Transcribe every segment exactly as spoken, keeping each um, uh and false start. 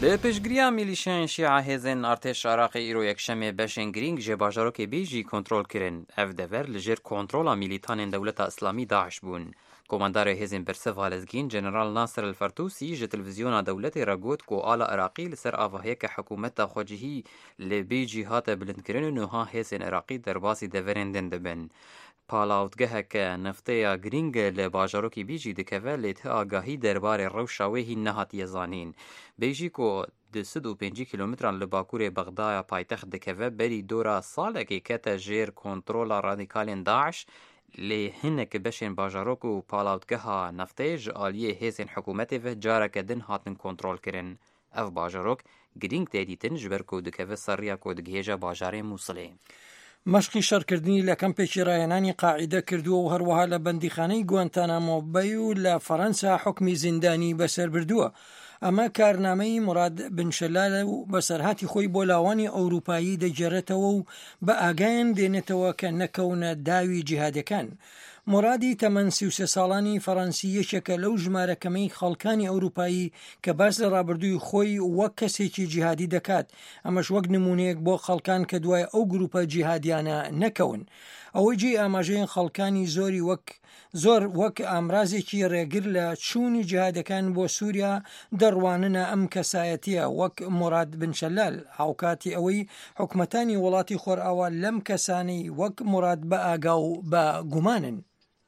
لپشگریا میلیشیان شیعه هزن ارتش عراقی ایرو یکشنبه بشن گرینگ جه باجاروک بیجی کنترل کرن. اف دور لجر کنترل میلیتان دولت اسلامی داعش بون. کماندار هزن برسه والزگین جنرال ناصر الفرتوسی جه تلویزیون دولت راگوت کو آل عراقی لسر آوهی که حکومت خوجهی لبیجی هات بلند کرن و نوها هزن عراقی در باسی دورندن دبن. پالاوتگه که نفته گرینگ لباجاروکی بیجی دکوه لیت آگاهی درباره روشاوهی نهات یزانین. بیجی کو دویست و پنج کیلومتران لباکور بغداد پایتخت دکوه بری دورا ساله که کتا جیر کنترول رادیکالین داعش لی هنک بشین باجاروک و پالاوتگه نفته جالیه هیسین حکومت و جاره کدن هاتن کنترول کرن. اف باجاروک گرینگ تیدیتن جبر کو دکوه سریا کو دگهجا باجار موصله. مشقی شەڕکردنی لە کەمپێکی ڕایەنانی قاعیدە کردووە و هەروەها لە بەندیخانەی گوانتانامۆ بەی و لە فەڕەنسا حکمی زیندانی بەسەر بردووە. ئەمە کارنامەی مراد بنشەلالە و بەسەرهاتی خۆی بۆ لاوانی ئەوروپایی دەگێڕێتەوە و بە ئاگایان دێنێتەوە کە نەکەونە داوی جیهادەکان. مرادی تەمەن سی و سێ ساڵانی فەڕەنسی یەکێکە لەو ژمارەکەمەی خەڵکانی ئەوروپایی کە باس لە ڕابردووی خۆی وەک کەسێکی جیهادی دەکات. ئەمەش وەک نمونەیەک بۆ خەڵکان کە دوای ئەو گروپە جیهادیانە نەکەون. ئەوەی جێ ئاماژەیەن خەڵکانی زۆری وەک زۆر وەک ئامرازێکی ڕێگر لە چوونی جیهادەکان بۆ سووریا دەڕواننە ئەم کەسایەتیە وەک مراد بنشەلال هاوکاتی ئەوەی حکومەتانی وڵاتی خۆرئاوا لەم کەسانی وەک مراد بە ئاگا و بە گومانن.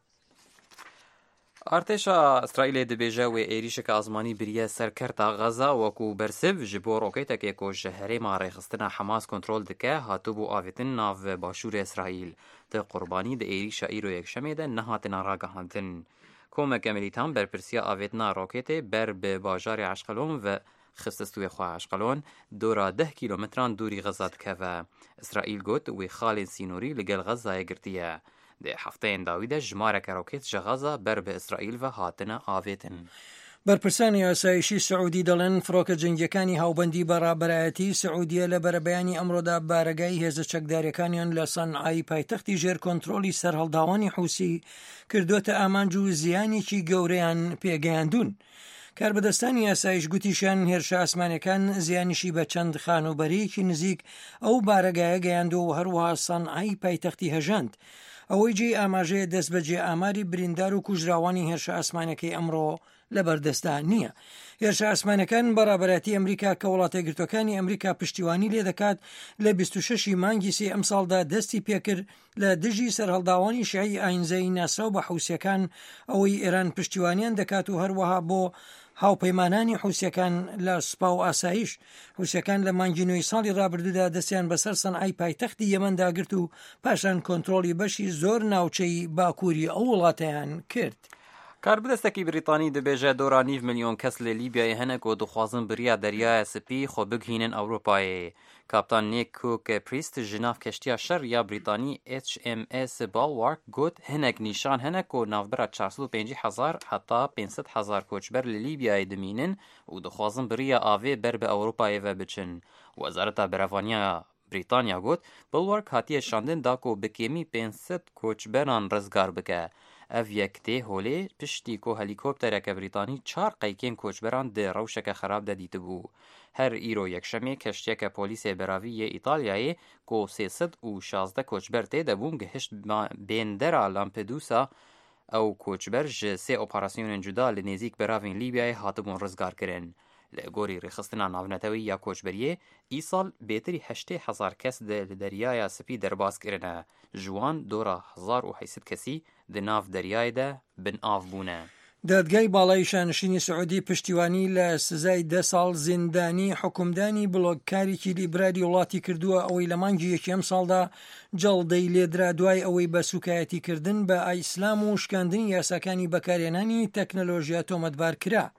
ارتشا اسرائیل دبیجه و ایریشک آزمانی بریه سرکرتا غزا وکو برسف جبو روکیتک اکو شهره ما ریخستنا حماس کنترول دکه هاتو بو آویتن ناو باشور اسرائیل ده قربانی ده ایریشا ایرو یکشمه ده نهاتنا راگهاندن. کومک ملیتان برپرسیا آویتنا روکیت بر به باجار عشقلون و خستستوی خواه عشقلون دورا ده کیلومتران دوری غزا دکه و اسرائیل گوت و خال سینوری لگل غزا گرتیه. ده هفته داویده جماره کروکیت جغازا بر به اسرائیل و هاتنه آویتن. بەرپرسانی ئاسایشی سعودی دەڵێن فڕۆکە جەنگیەکانی هاوبەندی بەڕابەرایەتی سعودیە لە بەرەبەیانی ئەمڕۆدا بارگای هێزە چەکدارەکانیان لە سەنعای پایتەختی ژێر کۆنتڕۆلی سەرهەڵداوانی حوسی کردوتە ئامانج و زیانێکی گەورەیان پێگەیاندون. کاربەدەستانی ئاسایش گوتیشان هێرشە ئاسمانەکان زیانیشی بە چەند خانوبەرەیەکی نزیک ئەو بارگایە گەیاندووە و هەروەها سەنعای پایتەختی هەژاند. ئەوەی جێ ئاماژەیە دەست بەجێ ئاماری بریندار و کوژراوانی هێرشە ئاسمانەکەی ئەمڕۆ لەبەردەستدا نییە. هێرشە ئاسمانەکان بەڕابەتی ئەمریکا کە وڵاتە یەکگرتووەکانی ئەمریکا پشتیوانی لێ دەکات لە بیست و شەشی مانگی سێ ئەم ساڵدا دەستی پێکرد لە دژی سەرهەڵداوانی شیعی ئاینزەی ناسراو بە حوسیەکان ئەوەی ئێران پشتیوانیان دەکات و هەروەها بۆ هاوپەیمانانی حوسیەکان لە سوپا و ئاسایش. حوسیەکان لە مانگی نوێی ساڵی ڕابردوودا دەستیان بەسەر سەنعای پایتەختی یەمەنداگرت و پاشان کۆنتڕۆلی بەشی زۆر ناوچەی باکووری ئەو وڵاتەیان کرد. کاربدەستێکی بریتانی دەبێژە دۆرا نیف ملیۆن کەس لە لیبیای هەنێک و دخوازن بریە دەریایە سپی خۆ بگهینن ئەوروپایە. کاپتان نیک کوک پریست ژناف کەشتیا شەڕ یا بریتانی ئیچ ئێم ئێس باڵوارک گوت هەنێک نیشان هەنێک و ناوبەرە چارسەد و پێنج هەزار هەتا پێنجسەد هەزار کۆچبەر لە لیبیای دمینن و دخوازن بریە ئاوێ بەر بە ئەوروپایەوە بچن. وەزارەتە بەرەڤانیا بریتانیا گوت بڵوارک هاتیە شاندن داکۆ بکێمی پێنجسەد کۆچبەران ڕزگار بکە. ئەڤ یەکتێ هۆلێ پشتی کۆ هەلیکۆپتەرێکە بریتانی چار قەیکێن کۆچبەران دێ ڕەوشەکە خراپ دەدیتبوو. هەر ئیرۆ یەکشەمێ کەشتێکە پۆلیسێ بەراویە ئیتالیایە کۆ سێسەد و شازدە کۆچبەر تێدەبوون گەهشت بێندەرا لامپێدوسا ئەو کۆچبەر ji سێ ئۆپاراسیۆنên جودا لە نێزیک بەراوین لیبیایە هاتبوون ڕزگارکردن. لە گۆری ڕێخستنا ناونەتەوەی یا کۆچبەریە ئیساڵ بێتری هەشتێ هەزار کەس لە دەریایە سپی دەرباسکردنە. جوان دۆرە هەزار و حەیسەد کەسی di nav deryayê de bin av bûne. دادگای باڵای شانشینی سعودی پشتیوانی لە سزای دە ساڵ زیندانی حکومدانی بڵۆگکارێکی لیبراری وڵاتی کردووە ئەوەی لە مانگی یەکێم ساڵدا جەڵدەی لێدرا دوای ئەوەی بە سوکایەتیکردن بە ئایسلام و شکاندنی یاساکانی بەکارهێنانی تەکنەلۆژیا تۆمەتبار کرا.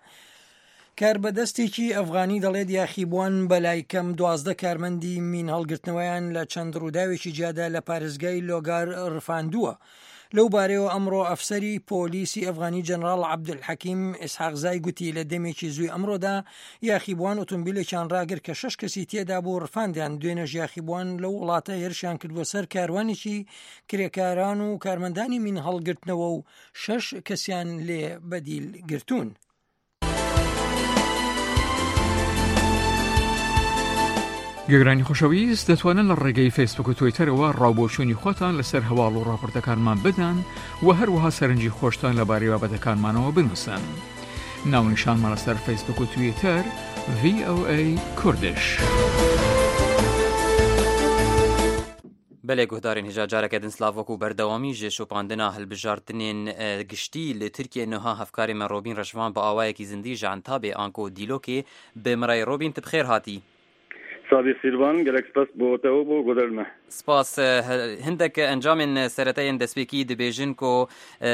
کاربەدەستێکی ئەفغانی دەڵێت یاخیبووان بەلای کەم دوازدە کارمەندی مین هەڵگرتنەوەیان لە چەند ڕووداوێکی جیادا لە پارێزگای لۆگار ڕفاندووە. لەو بارەوە ئەمڕۆ ئەفسەری پۆلیسی ئەفغانی جەنەڕاڵ عەبدولحەکیم ئیسحاقزای گوتی لە دەمێکی زووی ئەمڕۆدا یاخیبووان ئۆتۆمبیلێکیان ڕاگر کە شەش کەسی تێدا بۆ ڕفاندیان دوێنێژ یاخیبووان لەو وڵاتە هێرشیان کردووە سەر کاروانێکی کرێکاران و کارمەندانی مین هەڵگرتنەوە و شەش کەسیان لێ بەدیل گرتوون. گەگرانی خۆشەویست دەتوانن لە ڕێگەی فیسبوک و تویتەرەوە ڕاوبۆچوونی خۆتان لەسەر هەواڵ و ڕاپۆرتەکانمان بدەن و هەروەها سەرنجی خۆشتان لەبارەی بابەتەکانمانەوە بنووسن. ناونیشانمان لەسەر فیسبوک و تویتەر ڤی ئۆ ئەی کوردش. بەلێ گوهدارین هێژا جارێکە دن سلاڤۆک و بەردەوامی ژێ شۆپاندنا هەلبژاردنên گشتî li Tirkiye niha hevkarê me Robîn Reşvan bi awayekî zindî ji Entabê Anko Dîlokê bi mirayê Robîn tu bi xêr hatî. Sabî Sîrvan gelek spas bo te û bo goder me. Spas hindek encamên seretayên destpêkî dibêjin ku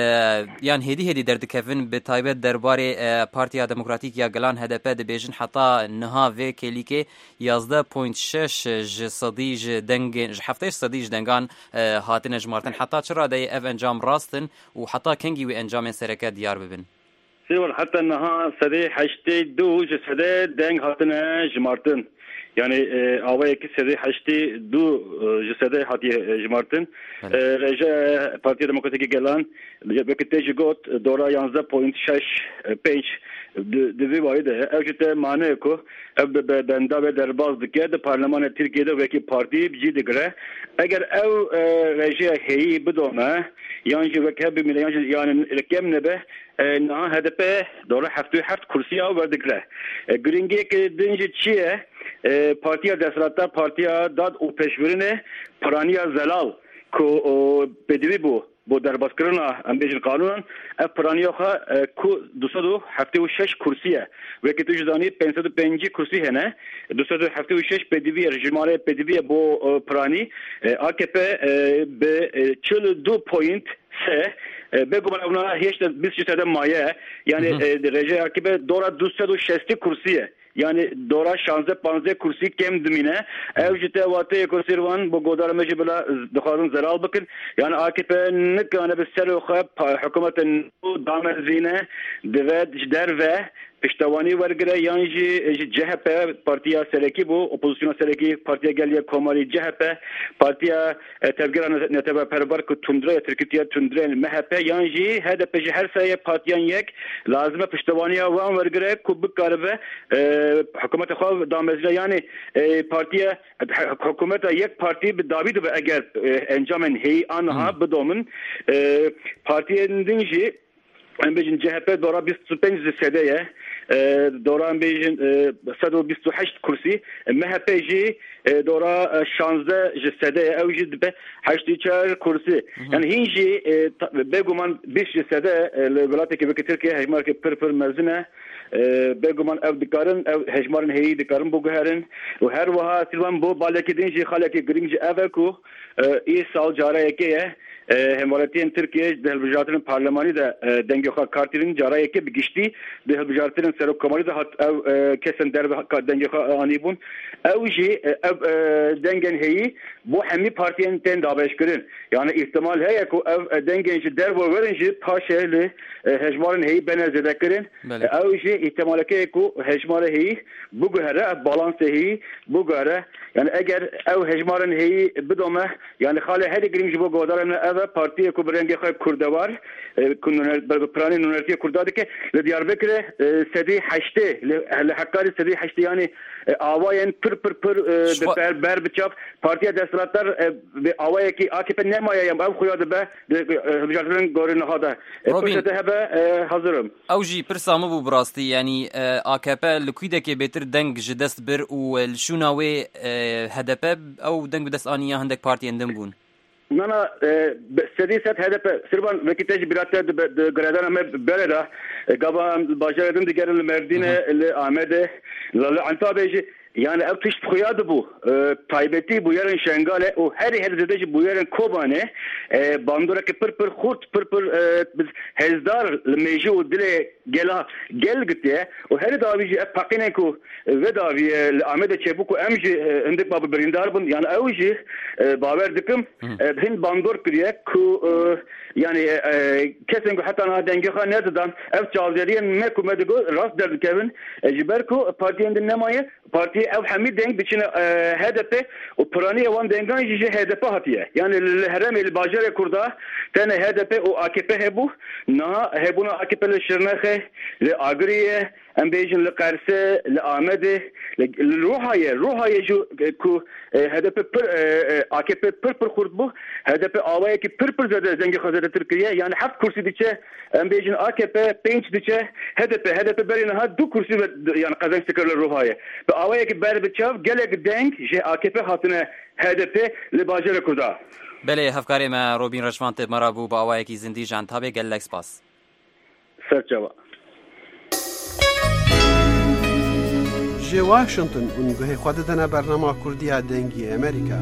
yan hêdî hêdî derdikevin bi taybet derbarê Partiya Demokratîk ya Gelan H D P dibêjin heta niha vê kêlîkê yazde point şeş ji sedî ji dengên ji heftê sedî ji dengan hatine jmartin heta çira deyê ev encam rastin û heta kengî wê encamên sereke diyar bibin. Sêwar heta niha sedê heştê du ji sedê deng hatine jmartin. Yani avayekî sedê heştê du ji sedê hatiye jmartin. Rêje Partiya Demokratîk Gelan wekî tê jî got dora yanzde point şeş pênc di vê wayê de ev jî te mane ku ev bi benda ve derbas dike di Parlemana Tirkiyeyê de wekî partî cî digire. Eger ev rêjeya hêyî bidome yan jî wek hebe yan jî yani kem nebe niha H D P dora heftû heft kursiya werdigire. Giringiyekê din jî çi ye? Partiya Desrata Partiya Dad û Pêşverînê Piraniya Zelal ku bedivî bû bo derbazkirina em bêjin qanûnan ev piraniya xwe ku du sed û heftê û şeş kursî ye. Wekî tu jî zanî pênc sed û pêncî kursî hene du sed û heftê û şeş pêdivî ye jîmarê pêdivî ye bo piranî A K P bi çil û du point se bêguman ew niha hêşta bîst jî sedem maye yani rêjeya A K P dora du sed û şestî kursî ye. Yani dora şanze panze kursi kem dimine ev jî te wateyê ku Sîrvan bu godara me jî bila dixwazin zeral bikin yani A K P nikane bi serê xwe hikûmetên damezîne divê ji derve piştewanî wergire yan jî ji C H P Partiya Serekî bû opozisyona Serekî Partiya Geliya Komarî C H P Partiya Tevgera Netebeperver ku Tundreya Tirkiye Tundreyên M H P yan jî H D P ji her serê partiyan yek lazim e piştewaniya wan wergire ku bikaribe hikûmeta xwe damezîne yani partiya hikûmeta yek partî bi davî dibe eger encamên hêyî aniha bidomin partiyên din jî em bêjin C H P dora bîst û pênc ji sedê ye dora em bêjin sed û bîst û heşt kursî M H P jî dora şanzde ji sedê ye ew jî dibe heştî çar kursî yani hîn jî bêguman bîst ji sedê li welatekî wekî Tirkiye hejmareke pir pir mezin e bêguman ev dikarin ev hejmarên hêyî dikarin biguherin û her wiha Sîrvan bo balekî din jî xelekî giring ji ev e ku îsal careyekê ye Hemvaletiyên Tirkiye di hilbijartinên parlemanî de dengê xwe kartînin carayekê bi giştî di hilbijartinên serokkomarî de hat ev kesên derve dengê xwe anîbûn ew jî ev dengên hêyî bo hemî partiyên tên dabeşkirin yani ihtimal heye ku ev dengên ji derve werin jî paşê li hejmarên hêyî bene zêdekirin ew jî ihtimaleke ye ku hejmarê hêyî biguhere ev balansê hêyî biguhere yani eger ew hejmarên hêyî bidome yani xalê herî giring ji bo godarên ev partiye ku bi rengê xwe Kurd de var ku piranî nûnertiya Kurda dike li Diyarbekirê sedî heştê li Hekarî sedî heştê yani awayên pir pir pir bi ber biçav Partiya Desratlar bi awayekî A K P nemaye ev xuya dibe hilbijartinên gorî niha de pirsete hebe hazirım ew jî pirsa me bû bi rastî yani A K P li kwîdekê bêtir deng ji dest bir û li şûna wê H D P ew deng bi dest aniya hindek partiyên din bûn Nana sedî sed H D P Sîrvan wekî te jî birate giredana me bere de gava bajarê din digerin li Merdînê li Amedê li Entabê jî yani ev tişt xuya dibû taybetî bû yerên Şengalê û herî her zêde jî bû yerên Kobanê bandoreke pir pir xurt pir pir hezdar li mêjî û dilê gela gel gitiye û herî davî jî ev peqînên ku vê daviye li Amedê çêbû ku em jî hindik ba birîndar bûn yani ew jî bawer dikim hin bandor kiriye ku yani kesên ku heta niha dengê xwe nedidan ev çavderiyên me ku me digot rast derdikevin ji ber ku partiyên din nemaye partiye ev hemî deng biçine H D P û piranîya wan dengan jî ji H D P hatiye yani li herêmê li bajarê Kurda tene H D P û A K P hebû niha hebûna A K P li Şirnexê li Agiriyê ام بيجن لقرسه لآمده الروحايه روحايه جو كو هدف بر اكي بر بر خردبو هدف آوای کی پر پر زده زنگ خزر ترکیه یعنی هفت کرسی دیچه ام بيجن اكي پنج دیچه هدف هدف برین ها دو کرسی يعني قزن سكر للروحايه بآوای کی بر بچاف گلک دنگ جه اكي هاتنه هدف لباجر کودا بله هفکاری ما روبین رشوانت مرابو با آوای کی زندی جان تابع گلک سپاس سرچوا جي واشنطن ونگوه خودتنا برنامه کردی دنگی امریکا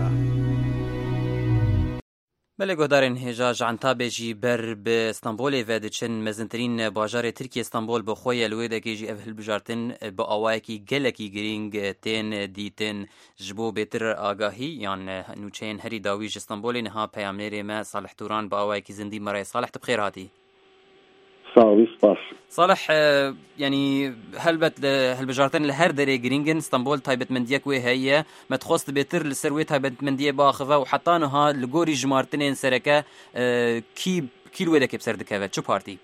بله گهدارین هجا جانتا بجی بر به استانبول و دچن مزنترین باجار ترکیه استانبول بخوی الویده که جی افهل بجارتن با آوای کی گلکی گرینگ تین دیتن جبو بهتر آگاهی یان نوچین هری داویج استانبول نها پیامنر ما صالح توران با آوای کی زندی مرای صالح تبخیر هاتی صاوي سباس صالح يعني هلبت هالبجارتن لهر دري جرينجن اسطنبول تايبت منديك وي هي ما تخص بيتر للسروي تايبت منديه باخذه وحتى انها لغوري جمارتنين سركه كي كيلو ودك بسر دكافه شو بارتي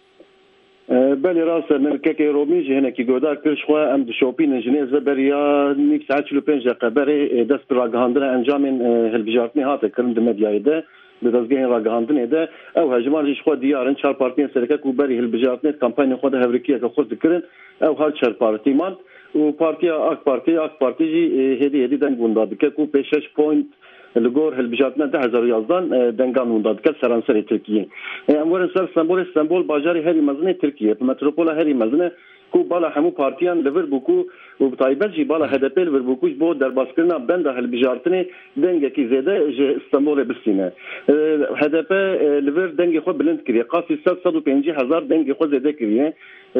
بالي راس نركك روميج هنا كي غودا كرشوا ام شوبين جنيز بريا نيك ساعات لو بنجا قبري دست راغاندرا انجامين هالبجارتني هات كرند مديايده بدزگاه راگهاندن ده او هجمارش خود دیارن چهار پارتیان سرکه کو بری هل بجارتنت کمپاین خود هوریکیه که خود دکرن او هر چهار پارتی مان و پارتی اک پارتی اک پارتی جی هدی هدی دنگ ونداد که کو پنج پوینت لگور هل بجارتنت ده هزار یازدان دنگان ونداد که سرانسر ترکیه امور سر استانبول استانبول بازاری هری مزنه ترکیه متروپولا هری مزنه کو بالا همو پارتیان لور بوکو و بتایبت جی بالا هدف لور بوکوش بود در باسکرنا بند هل بجارتنی دنگ کی زده ج استانبول بسینه هدف لور دنگ خود بلند کریه قاسی صد و پنجاه هزار دنگ خود زده کریه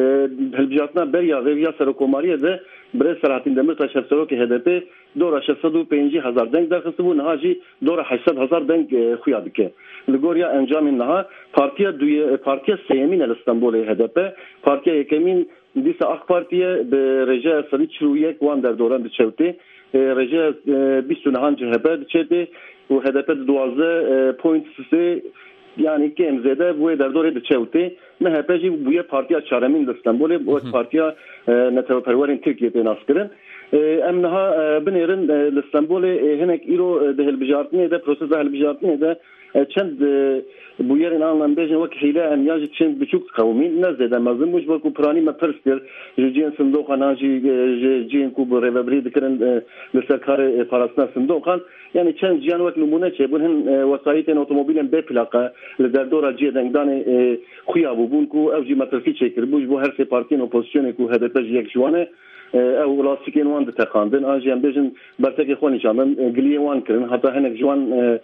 هل بجارتنا بریا غیریا سرکوماریه ده برای سرعتین دمر تا شفسرو که هدف دورا شصت و پنجاه هزار دنگ در خصبو نهاجی دورا هشتصد هزار دنگ خویا بکه لگوریا انجام نها پارتیا دوی پارتیا سیمین استانبول هدف پارتیا یکمین دیسا اخ پارتیه به رجاء صلیت شروعیک وان در دوران دچوتی رجاء بیست و نهان جهبه دچته و هدف دوازده پوینت سه yani kim zede bu der dore dçevte me hepeci bu partiya çaremin İstanbul'e bu partiya netewperwerin Türkiye'de naskirin em naha binerin İstanbul'e henek iro de helbijartne de proses helbijartne de çend bu yerin anlam bejin vak hile em yaji çend biçuk kavmin nezde mazım bu ku prani me perster jin sındokan haji jin ku bu revabri dikren lisakare parasna sındokan yani çend cihan vak numune çe bunun vasayiten otomobilen be plaka لدردورا جي دنگدان خويا بوبون كو او جي مترفي چيكر بوج بو هر سي بارتين اوبوزيشن كو هدف جيك جوانه او لاستيكين وان دتقاندن اجي ام بيجن برتكي خوني جامن غلي وان كرن حتى هنك جوان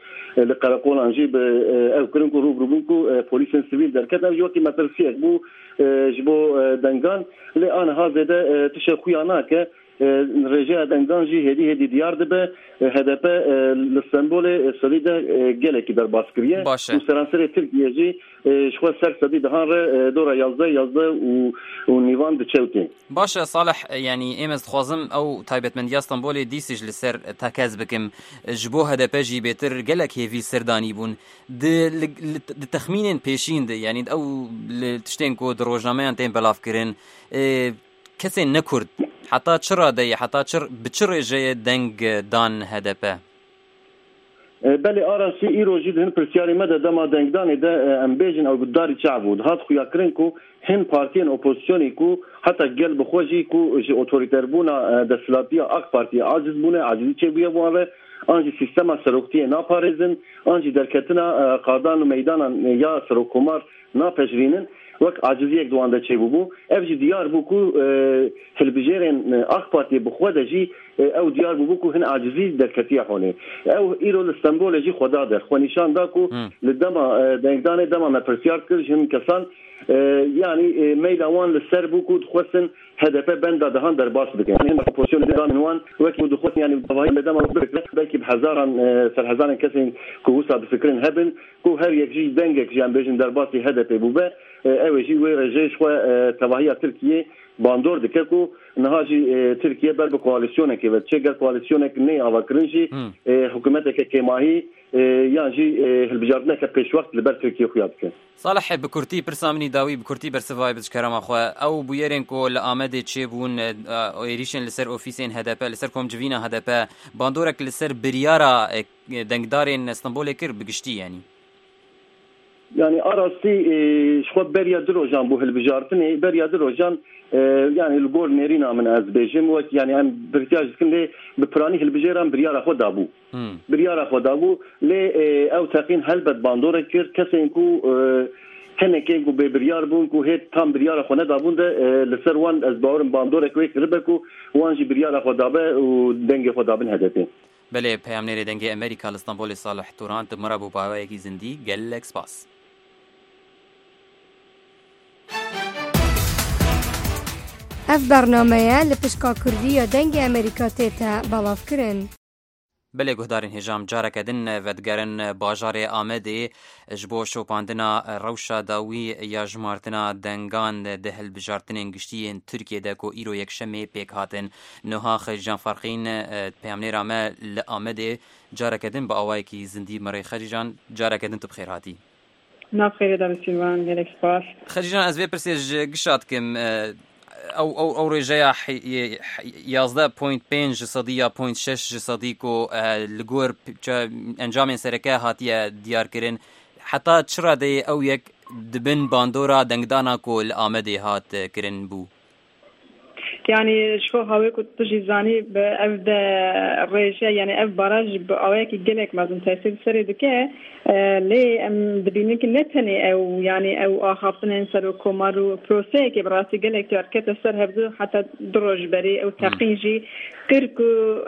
لقرقول انجي او كرن كو روب روبون كو بوليس سيفيل دركت او جوكي مترفي بو جبو دنگان لي انا هذا تشي خوياناك رجاء دنگانجی هدی هدی دیار دبه هدف لسنبول سریده گله کی در باسکریه و سرانسر ترکیه جی شخص سر سدی دهان دورا یازده یازده و و نیوان دچوتی باشه صالح يعني امز خوازم او تایبت من استانبول دیسج لسر تاکاز بکم جبو هدف جی بهتر گله کی وی سردانی بون د تخمین پیشین ده يعني او تشتين کو دروجنامه انتين بلاف کرن کسی نکرد حتی چرا دی حتی چر بچر جای دنگ دان هدفه بله آراسی ایرو جید هن پرسیاری مده دما دنگدان ده امبیجن او گداری چعبود هات خویا کرن کو هن پارتین اپوزیسیونی کو حتی گل بخوجی کو جی اوتوریتر بونا دستلاتیا اک پارتی عاجز بونه عاجزی چه بیه بوانه آنجی سیستم سروکتیه ناپارزن آنجی درکتنا قادان و میدانان یا سروکومار ناپجرینن وقت عاجزی یک دوانده چه بو اف جی دیار بو کو تلویزیون اخ پارتی بخوده جی او دیار بو کو هن عاجزی در کتیه خونه او ایرو استانبول جی خدا در خونیشان دا کو لدما دنگدان دما مپرسیار کرد هم کسان yani meydan لسر بو کو خوسن هدف بند دهان در باس بکن یعنی اپوزیسیون دان وان وقت دخول yani بوای لدما belki بهزاران سر هزاران کسین کو وسا بفکرین هبن کو هر یک جی دنگک جان بجن در باس هدف بو به اوجی و رجش خو تبعیه ترکیه باندور دکه کو نهاجی ترکیه بر به کواليسيون که و چه گر کواليسيون که نه اواکرنجی حکومت که کماهی يعني هالبجارنا كبيش وقت لبر تركيا خياطك صالح بكورتي برسامني داوي بكورتي برسفاي بتشكرم اخو او بويرينكو لامد تشيبون ايريشن لسر اوفيسين هدابا لسر كوم جوينا هدابا باندورك لسر بريارا دنگدارين اسطنبول كر بقشتي يعني يعني اراسي شخو بريا دروجان بو هالبجارتني بريا دروجان يعني الجور نيرينا من ازبيجم وقت يعني ام برتاج كندي ببراني البجيران بريارا خو دابو بريارا خو دابو لي او تاقين هلبت باندورا كير كسينكو كان كينكو ببريار بونكو هيت تام بريارا خو ندابون ده لسر وان ازباورن باندورا كويك ربكو وانجي بريارا خو دابا ودنگي خو دابن هدفين بله پیامنری دنگی امریکا لاسطنبول صالح توران تمرا بو باوی کی زندی گلکس باس اف برنامه لپشکا کردی دنگ امریکا تیتا بالاف کرن. بله گهدارین هجام جارک دن ودگرن باجار آمده جبو شوپاندنا روشا داوی یا جمارتنا دنگان دهل بجارتنین گشتین ترکیه ده کو ایرو یک شمی پیک هاتن نوها خجان فرقین پیامنی رامه لآمده جارک دن با آوائی کی زندی مری خجیجان جارک دن تو بخیر هاتی ناب خیره دار سیلوان گلک سپاس خجیجان از وی پرسیج گشات کم او او او رجاء يازده بوينت بينج صدية بوينت شش صديقو لجور انجام سركه هاتيه ديار كرين حتى تشرا دي او يك دبن باندورا دنگدانا كو الامدي هات كرين بو يعني شو هاوي كنت تجي زاني بأبدا الرجاء يعني أب براج بأواك جلك ما زن تأثير سري دكاه ليه أم دبينك نتني أو يعني أو آخرتنا نسرو كومارو بروسيك براسي جلك تركت السر هبدو حتى دروج بري أو تقيجي كركو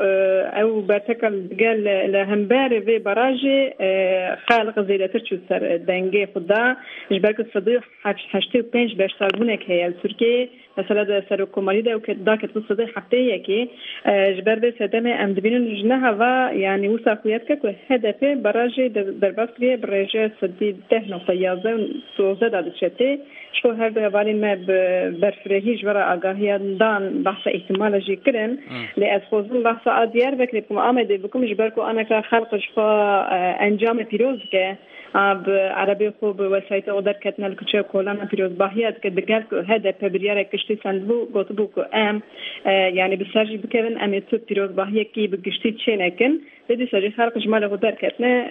أو برتكل بقال لهمبار في براجي خالق زي ترشو سر دنجي خدا جبرك الصديق حشتي بينج باشتغلونك هي التركي مثلا سر كوماري ده وكذاك تصدق حتى كي جبر به سدمه ام دبینن جنها و يعني وساقيتك كو هدف براجي درباسريه برجه سدي ده نقطه يازه توزه داد شتي شو هذا بالي ما برفرهي جرا اگاهي دان بحث احتمال جي كرن لاز خوزن بحث اديار بكريكم امد بكم جبركو انا كخلق شفا انجام بيروزك اب عربي خوب وسایت او در کتنل کچه کولان پیروز باهیت که بگل که هدف برياره کشتی سندبو گوتبو که ام يعني بسرجي بكذا ام يتوب پیروز باهیت کی بگشتی چه نکن بدي سرجي خلق جمال او در کتنه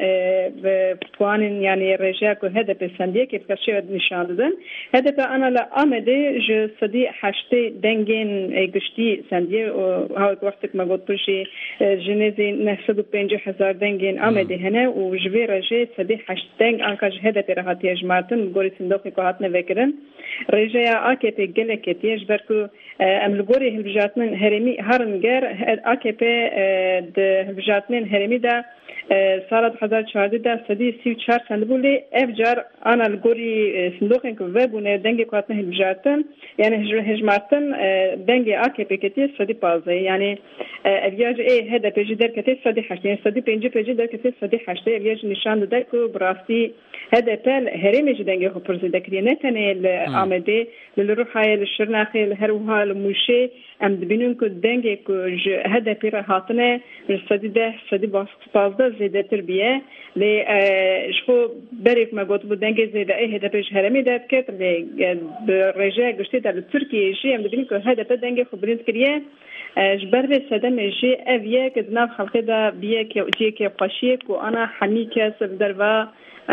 بقوان يعني رجاء که هدف سندیه که بکشی نشان دادن هدف انا لا آمده ج صدی حشته دنگین گشتی سندیه و هاو وقتك ما قلت بشي جنازي نفسد پنجاه هزار دنگین آمده هنه و جوی رجاء صدی حشته دنگ آنکه هدف راحتی اجماعتن گوری صندوقی که هات نوکرن رجاء آکپی گله کتیش برکو املگوری هلبجاتمن هرمی هرنگر آکپی ده هلبجاتمن هرمی ده سال دو هزار و چهارده ده صدی سی و چهار سندبولی افجار آن الگوری صندوقی که وبونه دنگی که هات هلبجاتن یعنی هجماعتن دنگی آکپی کتی صدی پازه یعنی افیاج ای هدف جدر کتی صدی هشت صدی پنجی پنجی در کتی صدی هشت افیاج نشان داده که براستی هدف هرمی جدنگی خو پرزیده کریه نه تنه آمده للروحای للشرناخی لهروها لموشه ام دبینون که دنگی که هدفی را هاتنه صدی ده صدی پازده زیده تربیه لی شخو بریک ما گوت بود دنگی زیده ای هدفش هرمی داد کت لی برجاء گشتی در ترکیه جی ام دبینون که هدف دنگی خو برینز کریه جبر به صدم جی اویه که دناب خلقی دا بیه که جی که قشیه که انا حمی کسب در و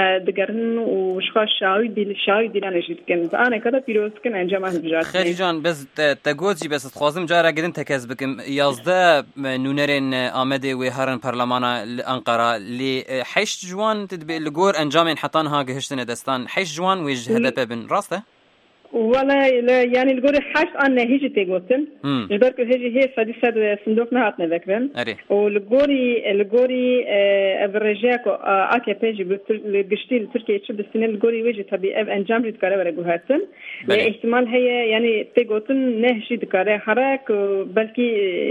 دقرن وشخاص شاوي دي شاوي دي انا جيت كنت انا كذا بيروز كن انجام هالبجات خريجان بس تقوتي بس تخوازم جارا قدن تكسبكم يازدا نونرين آمده وهرن برلمانا أنقرة اللي حيش جوان تدبي لجور انجامين حطان ها قهشتنا دستان حيش جوان وجه هدف بن راسته ولا يعني الجوري حاش أنا هيجي تيجوتن جبرك هيجي هي فدي سد صندوق نهاتنا ذكرن والجوري الجوري برجاكو أكيد بيجي بالجشتي تركيا شو بالسنة الجوري ويجي تبي أب أنجام جد كاره ورجوهاتن احتمال هي يعني تيجوتن نهجي دكاره حرك بلكي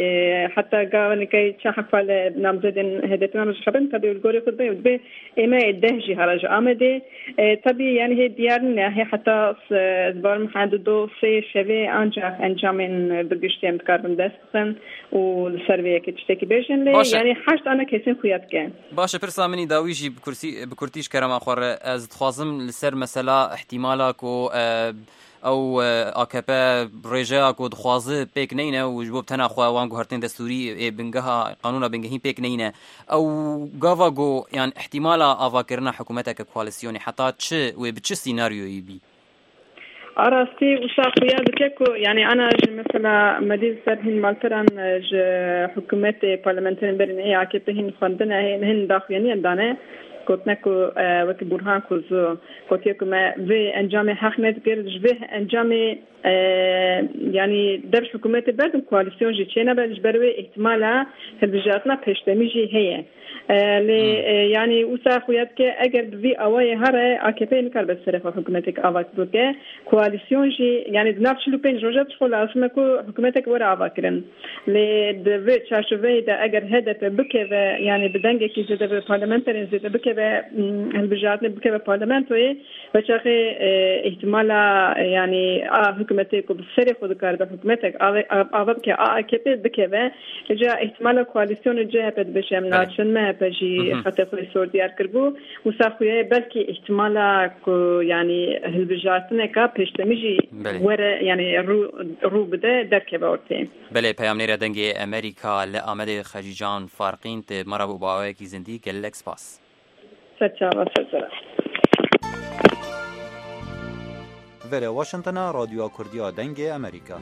حتى قاون كي تشحف على نامزدن هدتنا مش خبرن تبي الجوري خد بيه وتبي إما الدهجي هرج آمده تبي يعني هي ديارنا هي حتى دار محدد دو سه شوی آنجا انجام بگشتیم کاربن دست بخن و سرویه که تشتکی بیشن لی یعنی هشت آنها کسین خویت کن. باشه پرسا منی داویجی بکرسی بکرتیش کرم آخر از تخوازم لسر مثلا احتمالا کو او آکپا رجاء کو دخوازه پیک نینه و جبوب تنها خواه وانگو هرتين دستوری بنگها قانونا بنگهین پیک نینه او گاوا گو يعني احتمالا آوا کرنا حکومتك کواليسيوني حتى چه و بچه سيناريوي بي أراسي وساقيا بكيكو يعني أنا مثلا مدير سرهن مالتران حكومة برلمانتين برنية عكيبهن خندنا هن داخليني عندنا كوتنكو وقت برهان كوزو كوتيكو ما في انجام حق نتقرد جبه انجام يعني درش حكومة بردم كواليسيون جي تشينا بلش بروي احتمالا هالبجاتنا بيشتميجي هي لي يعني وسا خويات كي اگر بي اواي هره اكبي نكر بسرخ حكومتك اواك بوكي كواليسيون جي يعني دنافش لو بين روجات شغل اسمكو حكومتك ورا اواكرن لي دفي تشاشوي دا اگر هدف بكي يعني بدنگه كي زده بالبرلمانترين زده بكي هالبجاتنا بكي بالبرلمانتوي بچاخي احتمالا يعني اه حكومتك بسرخ خود كار حكومتك اواك كي اكبي بكي جا احتمالا كواليسيون جي هبد بشم ناتشن ما بجي خاطر في سوريا كربو وساخويه بلكي احتمالا يعني هالبجاتنا كا بيشتمجي ورا يعني رو رو بده درك باورتي بله پیامنیر دنگی امریکا لآمد خجیجان فارقین ت مرا باوی کی زندگی گلکس پاس سچا وسچا ولی واشنطن رادیو کوردیا دنگی امریکا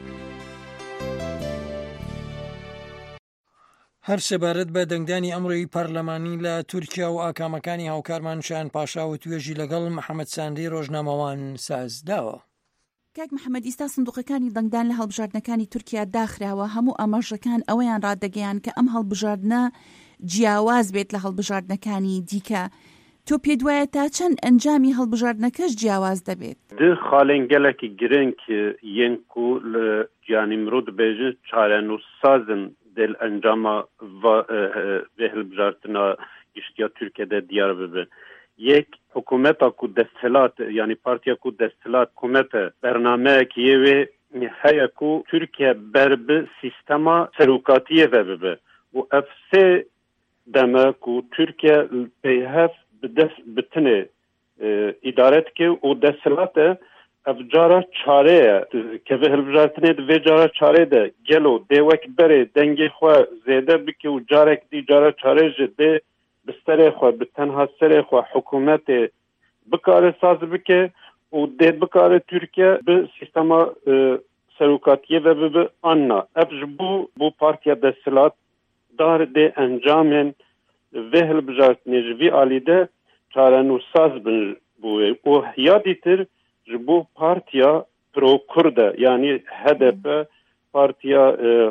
هەر سەبارەت بە دەنگدانی ئەمڕۆی پەرلەمانی لە تورکیا و ئاکامەکانی هاوکارمانشان پاشا و توێژی لەگەڵ محەممەد ساندی ڕۆژنامەوان سازداوە. کاک محەممەد ئیستا سندوقەکانی دەنگدان لە هەڵبژاردنەکانی تورکیا داخراوە هەموو ئەمەژەکان ئەوەیان ڕادەگەیان کە ئەم هەڵبژاردنە جیاواز بێت لە هەڵبژاردنەکانی دیکە. تۆ پێ دوایە تا چەند ئەنجامی هەڵبژاردنەکەش جیاواز دەبێت؟ د خاڵێن gelekî girîng yên ku li giyanî mirov dibêjin çarenûsazin del encama vê hilbijartina giştiya Tirkiyeyê diyar bibin. Yek hikûmeta ku desthilat yani partiya ku desthilat hikûmete bernameyekî wê heye ku Tirkiye ber bi sîstema serokatiyê ve bibe. û ev sê deme ku Tirkiye peyhev bi dest bitine îdaret ke û desthilatê ev cara çare ye kevê hilbijartinê di vê cara çarê de gelo dê wek berê dengê xwe zêde bike û carek dî cara çarê ji dê bi serê xwe bi tenha serê xwe hikûmetê bikare saz bike û dê bikare Tirkiye bi sîstema serokatiyê ve bibe anna ev ji bo bu partiya desthilat dar dê encamên vê hilbijartinê ji vî alî de çarenûsaz bin bûye û yadîtir ji bo partiya pro-Kurd yani H D P partiya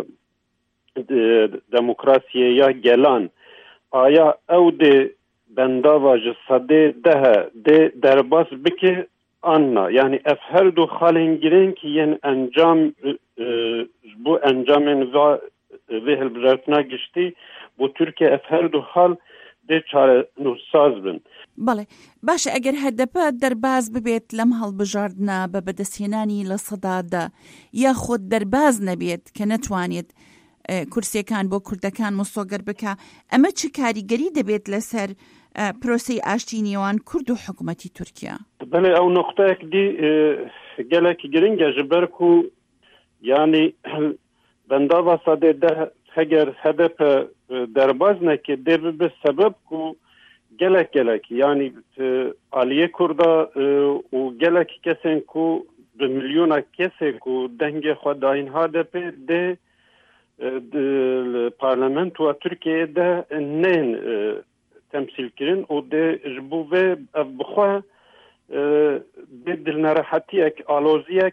demokrasiyê ya gelan aya ew dê bendava ji sedê dehe dê derbas bike anna yani ev her du xalên girîng yên encam ji bo encamên vê hilbijartina giştî bo Tirkiye ev her du xal dê çarenûsaz bin. بەڵێ باشە ئەگەر هەدەپە دەرباز ببێت لەم هەڵبژاردنە بە بەدەستهێنانی لە سەدادا یا خۆت دەرباز نەبێت کە نەتوانێت کورسیەکان بۆ کوردەکان مستۆگەر بکە ئەمە چ کاریگەری دەبێت لەسەر پرۆسەی ئاشتی نێوان کورد و حکوومەتی تورکیا؟ بەڵێ ئەو نقطەیەک دی gelekî giring e ji ber ku yani bendava sedê de heger H D P derbaz neke dê bibe sebeb ku gelek gelek yani aliye Kurda û gelek kesên ku bi milyona kesê ku dengê xwe dayîn H D P dê parlamentoya Tirkiyeyê de nên temsîl kirin û dê ji bo vê ev bixwe dê dilnerehetiyek aloziyek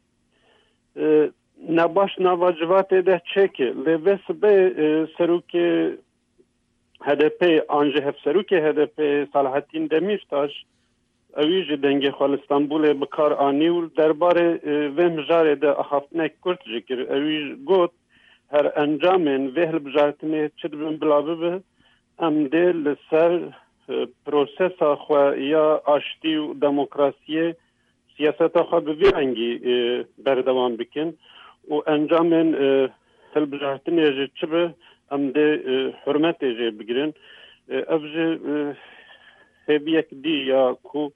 nebaş nava civatê de çêke lê vê sibê serokê H D P anje hevserokê H D P Salahattin Demirtaş evî ji dengê xwe li Stenbolê bi kar anî û derbarê vê mijarê de axaftinek Kurd jî kir evî got her encamên vê hilbijartinê çi dibin bila bibe em dê li ser prosesa xwe ya aştî û demokrasiyê سیاست خود به ویرنگی بردوام بکن و انجام هلبجارتنی چه به ام ده حرمت جه بگیرن افجه هبیک دی یا کو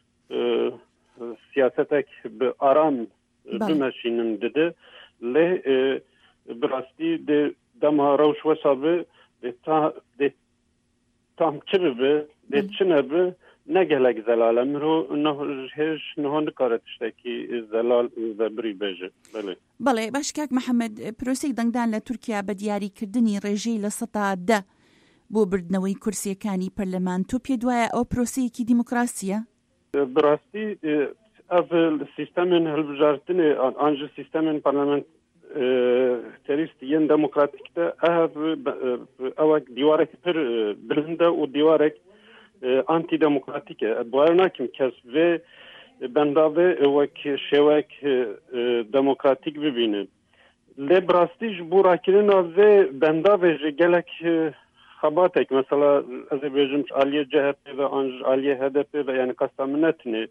سیاستک به آرام بمشینن دده لی براستی ده دما روش وصابه ده تام چه به ده چه نبه نگهلک زلال امرو نه هیچ نه نکارتشته که زلال زبری بجه بله بله باش کاک محمد پروسیک دنگدان لە تورکیا بە دیاریکردنی ڕێژەی لە سەتا دە بۆ بردنەوەی کورسیەکانی پەرلەمان تۆ پێ دوایە ئەو پرۆسەیەکی دیموکراسیە براستی ئەv سیستەمên هەڵبژاردنê an ji sîstemên parlamenterîst yên demokratîk de ev ewek dîwarek pir bilind e û dîwarek antidemokratik e. Bawer nakim kes vê bendavê wek şêwek demokratîk bibîne. Lê birastî ji bo rakirina vê bendavê ji gelek xebatek mesela ez ê bêjim aliyê C H P ve an ji aliyê H D P ve yani qasta min netinê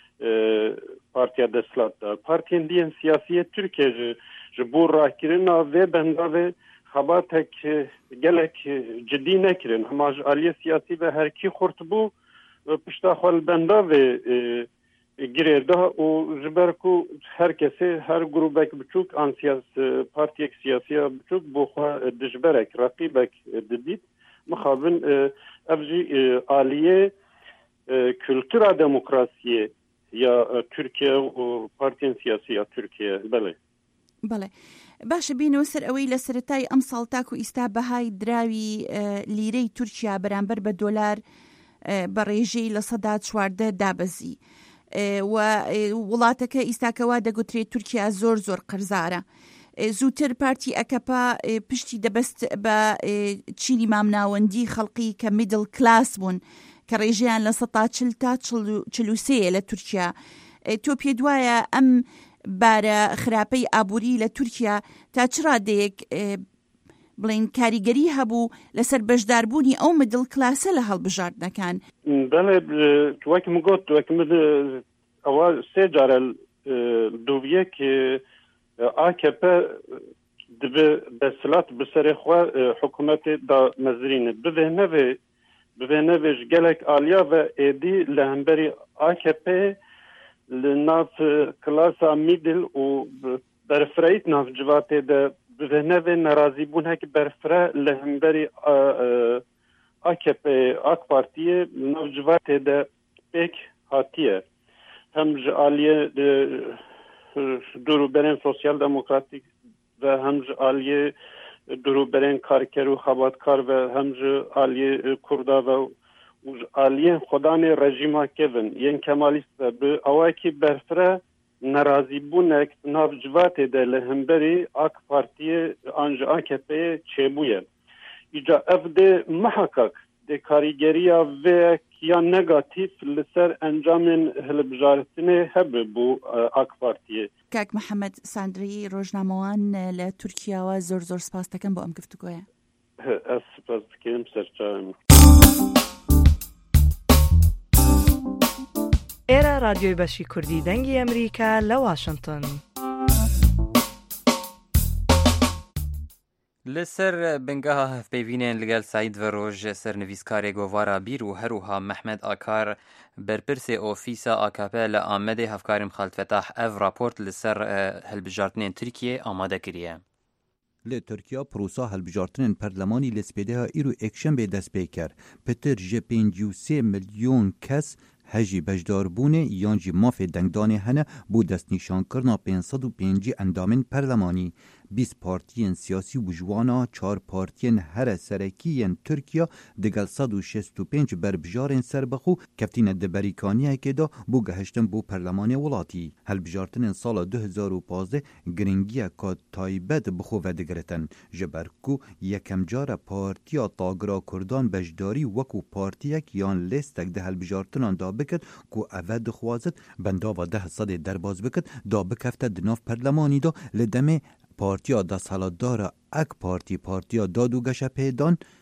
partiya deshilat da. Partiyên diyên siyasiyê Tirkiye ji ji bo rakirina vê bendavê xebatek gelek cidî nekirin. Hema ji aliyê siyasî ve herkî xurt bû pişta xwe li bendavê girê da û ji ber ku her kesê her grûbek biçûk an partiyek siyasiya biçûk bû xwe dijberek raqîbek didît mixabin ev jî aliyê kültura demokrasiyê ya Türkiye û partiyên siyasî ya Türkiye bele. بەڵێ باشە بینەوە سەر ئەوەی لە سەرەتای ئەم ساڵ تاکو ئیستا بەهای دراوی لیرەی تورکیا بەرامبەر بە دۆلار بە ڕێژەی لە سەدا چواردە دابەزی و وڵاتەکە ئیستاکەوا دەگوترێت تورکیا زۆر زۆر قەرزارە. زووتر پارتی ئەکەپا پشتی دەبەست بە چینی مامناوەندی خەڵقی کە میدل کلاس بوون کە ڕێژەیان لە سەدا چل تا چل و سێ لە تورکیا. تۆ پێ دوایە ئەم بارە خراپەی ئابووری لە تورکیا تا چ ڕادەیەک بڵین کاریگەری هەبوو لەسەر بەشداربوونی ئەو مدڵ کلاسە لە هەڵبژاردنەکان؟ بەڵێ وەکم گوت وەکم ئەوە سێ جارە دوویە کە A K P dibe desilat bi serê xwe hikûmetê da mezrîne bivê nevê bivê nevê ji gelek aliya ve êdî li hemberî A K P li nav klasa mîdil û berfireyît nav civatê de bivê nevê nerazîbûnekî berfire li hemberî A K P AK Partiyê li nav civatê de pêk hatiye hem ji aliyê دروبرین سوسیال دموکراتیک و هم ج عالیه دروبرین کارگر و خباتکار و هم ج عالیه کردا و عالیه خدای رژیم ها کردن یه کمالیست به آواکی برفره ناراضی بونک نافجوات دل همبری آک پارتی آنج آکپی چبویه ایجا افده محقق de karigeria ve ya negatif لسر انجام هلبجارتنه هبه بو AK Partiye. کاک محەممەد ساندری ڕۆژنامەوان لە تورکیاوە زۆر زۆر سپاس دەکەم بۆ ئەم گفتوگۆیە. ئەس سپاس دەکەم سەرچاوم. ئێرە رادیۆی بەشی کوردی دەنگی ئەمریکا لە واشنگتن. لسر بنگاه هفپیوینین لگل سعید و روژ سرنویسکار گوارا بیر و هروها محمد آکار برپرس اوفیسا آکاپه لآمده هفکارم خالد فتح اف راپورت لسر هلبجارتنین ترکیه آماده کریه. لی ترکیه پروسا هلبجارتنین پرلمانی لسپیده ها ایرو اکشن به دست بیکر پتر جه پینجی و سه میلیون کس هجی بجدار بونه یانجی مافی دنگدانه هنه بو دست نیشان کرنا پینصد و پینجی اندامین پرلمانی بیست پارتیین سیاسی و جوانا چار پارتیین هر سرکیین ترکیه دگل صد و شست و پینج بربجارین سر بخو کفتین دبریکانیه که دا بو گهشتن بو پرلمان ولاتی هلبجارتن سال دو هزار و پانزده گرنگیه که تایبت بخو و دگرتن جبرکو یکم جار پارتیا تاگرا کردان بجداری وکو پارتیک یان لیستک ده هلبجارتنان دا بکد کو اوه دخوازد بندا و ده صد درباز بکد دا بکفته دناف پرلمانی دا لدمه پارتیا دست حالات داره اک پارتی پارتیا دادو گشه پیدان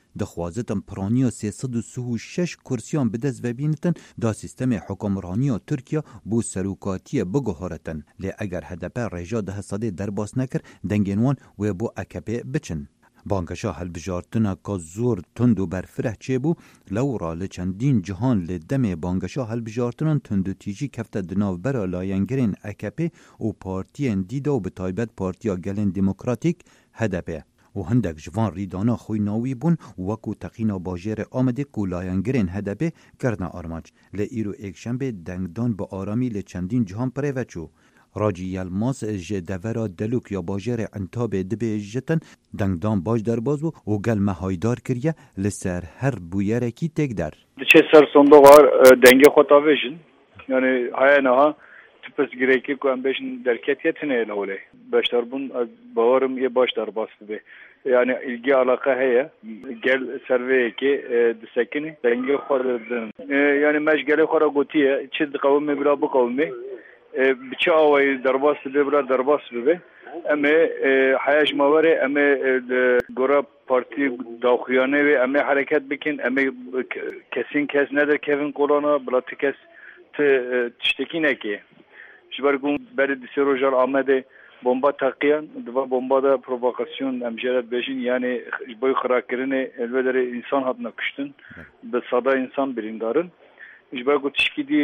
دخوازتن پرانیا سیصد و سی و شش کرسیان بدست و بینتن دا سیستم حکمرانی ترکیه بو سروکاتی بگهارتن لی اگر هدپ رجا ده ساده در باس نکر دنگینوان و بو اکپه بچن. بانکشا هلبجارتنا که زور تند و برفره چه بو لورا لچندین جهان لدم بانکشا هلبجارتنا تند و تیجی کفته دناو برا لاینگرین اکپه و پارتین دیده و به تایبت پارتیا گلن دموکراتیک هدپه. و هندک جوان ریدانا خوی ناوی بون وکو تقینا باجر آمده که لاینگرین هدپه کرنا آرماج لئیرو ایک شنبه دنگدان با آرامی لچندین جهان پره وچو. راجی یلماس جدورا دلوک یا باجر انتاب دبی جتن دنگدان باج در بازو و گل مهایدار کریه لسر هر بویرکی تک در. چه سر صندوق دنگ خطا بشن یعنی های نها تپس گریکی که هم بشن درکتیت نه لوله باشتر بون باورم یه باشتر باست به yani ilgi alaka heye gel serveye ki dissekini denge xordın yani mecgele xora gotiye çiz kavmi bira bu kavmi biçi avayı darbas be bira darbas be ama hayaş mavare ama gora parti dağıyane ve ama hareket bikin ama kesin kes nedir Kevin Kolana bıraktı kes tiştekine ki şibargun beri diserojar Ahmet'e bomba takiyan, deva bomba da provokasyon emcelet beşin yani boy karakirini elbette insan hatına kuştun, be sada insan birindarın. İşte bu tişkidi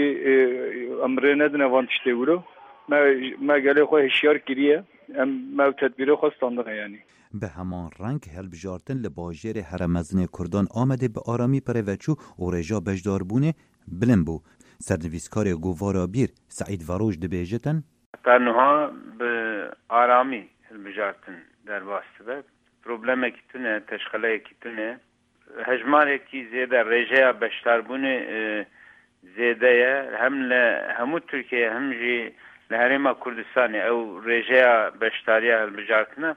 amre nedene vantişte vuru. Ma ma gale xo hişyar kiriye, em ma tedbiri xo standart yani. به همان رنگ هلبجارتن لباجر هرمزن کردان آمده به آرامی پروچو و رجا بجدار بونه بلن بو. سردویسکار گوارا بیر سعید واروش دبیجتن تنها به آرامی هلبجارتن در واسطه پروبلمه کی تونه تشخله کی تونه هجماره کی زیاده رجا بجدار بونه زیاده هم ل همو ترکیه هم جی لهرما کردستانی او رجا بجداری هلبجارتنه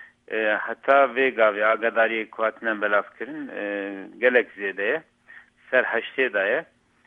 حتی ویگاوی آگاداری کواتنه بلاف کرن گلک زیاده سر هشته دایه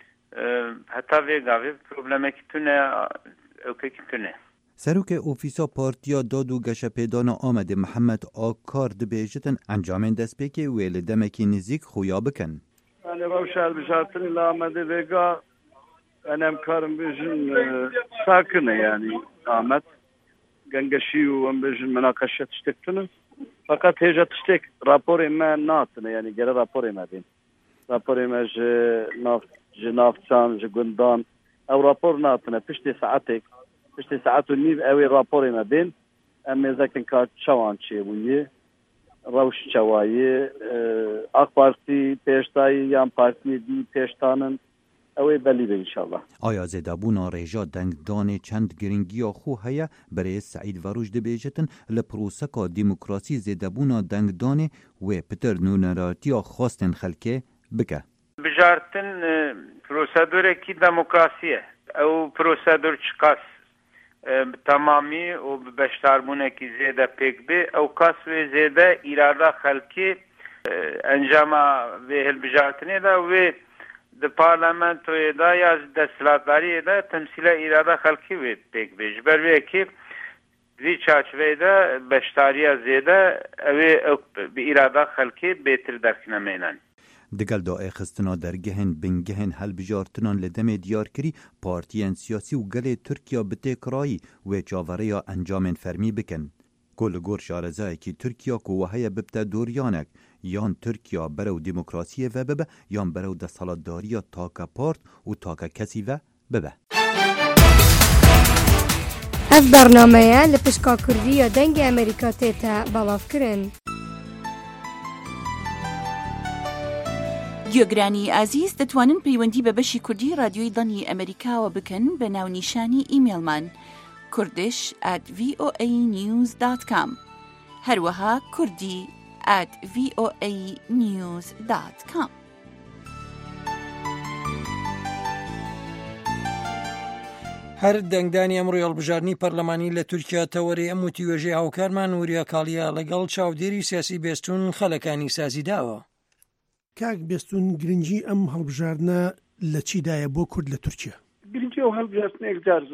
حتی ویگاوی پروبلمه کی تونه اوکی کی تونه سروک اوفیسا پارتیا دادو گشپیدان آمده محمد آکار دبیجتن انجامن دست بکی ویل دمکی نزیک خویا بکن yani روشال بشارتن ile آمده vega önem karım bejin sakine yani Ahmet gengeşi و ام bejin münakaşa tiştektiniz fakat heja tiştek rapor emme natine yani geri rapor emedin rapor emej naf جنافچان جگندان او راپور ناتنه پشتی ساعتک پشتی ساعت و نیو اوی راپوری مبین اما زکن که چوان چیه بویه روش چوایه اق پارتی پیشتایی یا پارتی دی پیشتانن اوی بلی به انشالله. آیا زدابونا ریجا دنگدان چند گرینگی خو هیا برای سعید واروش دبیجتن لپروسکا دیموکراسی زدابونا دنگدان و پتر نونراتی خواستن خلکه بکه. بجارتن prosedure ki demokrasiye o prosedür çıkas tamamı o beştarbune ki zede pek be o kas ve zede irada halki encama ve helbijartine da ve de parlamentoya da ya deslatları da temsile irada halki ve pek be jber ve ki bir çerçevede beştariya zede ve bir irada halki betir derkine meylan دگل دائه خستنا در گهن بنگهن هل بجارتنان لدم دیار کری پارتیان سیاسی و گل ترکیا بتکرایی و چاوره یا انجام فرمی بکن. گل گور شارزای کی ترکیا کو وحی ببتا دوریانک یان ترکیا برو دموکراسی و ببه یان برو دستالداری تاکا پارت و تاکا کسی و ببه. اف برنامه لپشکا کردی یا دنگ امریکا تیتا بلاف کرن. گوێگرانی ئازیز دەتوانن پەیوەندی بە بەشی کوردی رادیۆی دڵنی ئەمریکاوە بکەن بە ناونیشانی ئیمێلمان kurdish at voa news dot com هەروەها کوردی at voa news dot com. هەر دەنگدانی ئەمڕۆی هەڵبژارنی پەرلەمانی لە تورکیا تەوەری ئەم وتیوێژەی هاوکارمان نوریا کاڵیا لەگەڵ چاودێری سیاسی بێستون خەلەکانی سازی داوە. کاک بێستون گرنگی ئەم هەڵبژاردنە لە چیدایە بۆ کورد لە تورکیا؟ گرنگی ئەو هەڵبژاردنێک جار زۆرە و